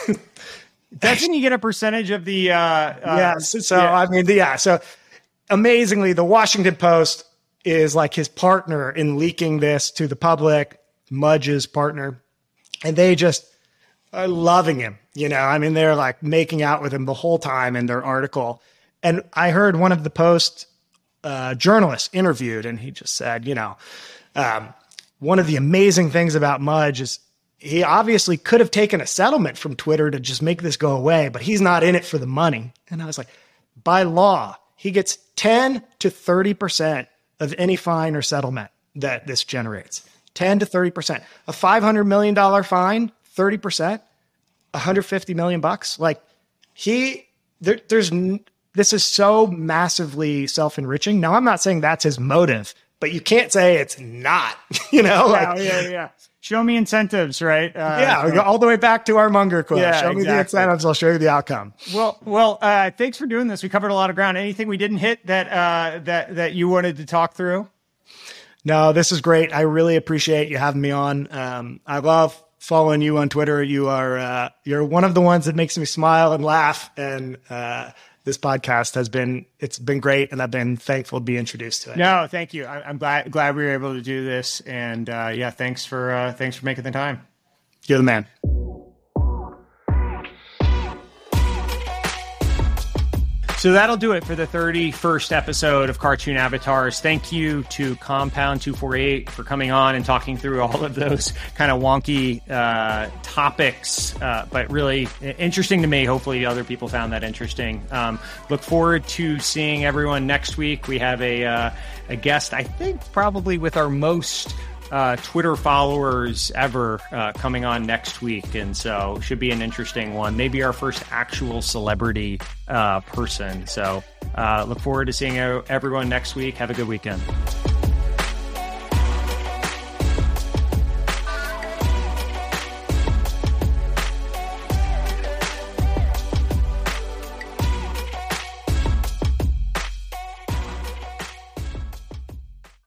Doesn't he get a percentage of the... Uh, uh, yes. So, yeah. I mean, yeah. So, amazingly, the Washington Post is like his partner in leaking this to the public, Mudge's partner. And they just are loving him. You know, I mean, they're like making out with him the whole time in their article. And I heard one of the Post uh, journalists interviewed, and he just said, you know, um, one of the amazing things about Mudge is he obviously could have taken a settlement from Twitter to just make this go away, but he's not in it for the money. And I was like, by law, he gets ten to thirty percent of any fine or settlement that this generates. ten to thirty percent. A five hundred million dollars fine, thirty percent, one hundred fifty million bucks. Like, he, there, there's, this is so massively self-enriching. Now, I'm not saying that's his motive, but you can't say it's not, you know? Yeah, like, yeah, yeah. Show me incentives, right? Uh, yeah, we go all the way back to our Munger quote. Yeah, Show me exactly. the incentives, I'll show you the outcome. Well, well, uh, thanks for doing this. We covered a lot of ground. Anything we didn't hit that uh, that that you wanted to talk through? No, this is great. I really appreciate you having me on. Um, I love following you on Twitter. You are uh, you're one of the ones that makes me smile and laugh. And uh, this podcast has been it's been great, and I've been thankful to be introduced to it. No, thank you. I, I'm glad glad we were able to do this. And uh, yeah, thanks for uh, thanks for making the time. You're the man. So that'll do it for the thirty-first episode of Cartoon Avatars. Thank you to Compound two forty-eight for coming on and talking through all of those kind of wonky uh, topics, uh, but really interesting to me. Hopefully other people found that interesting. Um, look forward to seeing everyone next week. We have a, uh, a guest, I think probably with our most Uh, Twitter followers ever uh, coming on next week. And so should be an interesting one. Maybe our first actual celebrity uh, person. So uh, look forward to seeing everyone next week. Have a good weekend.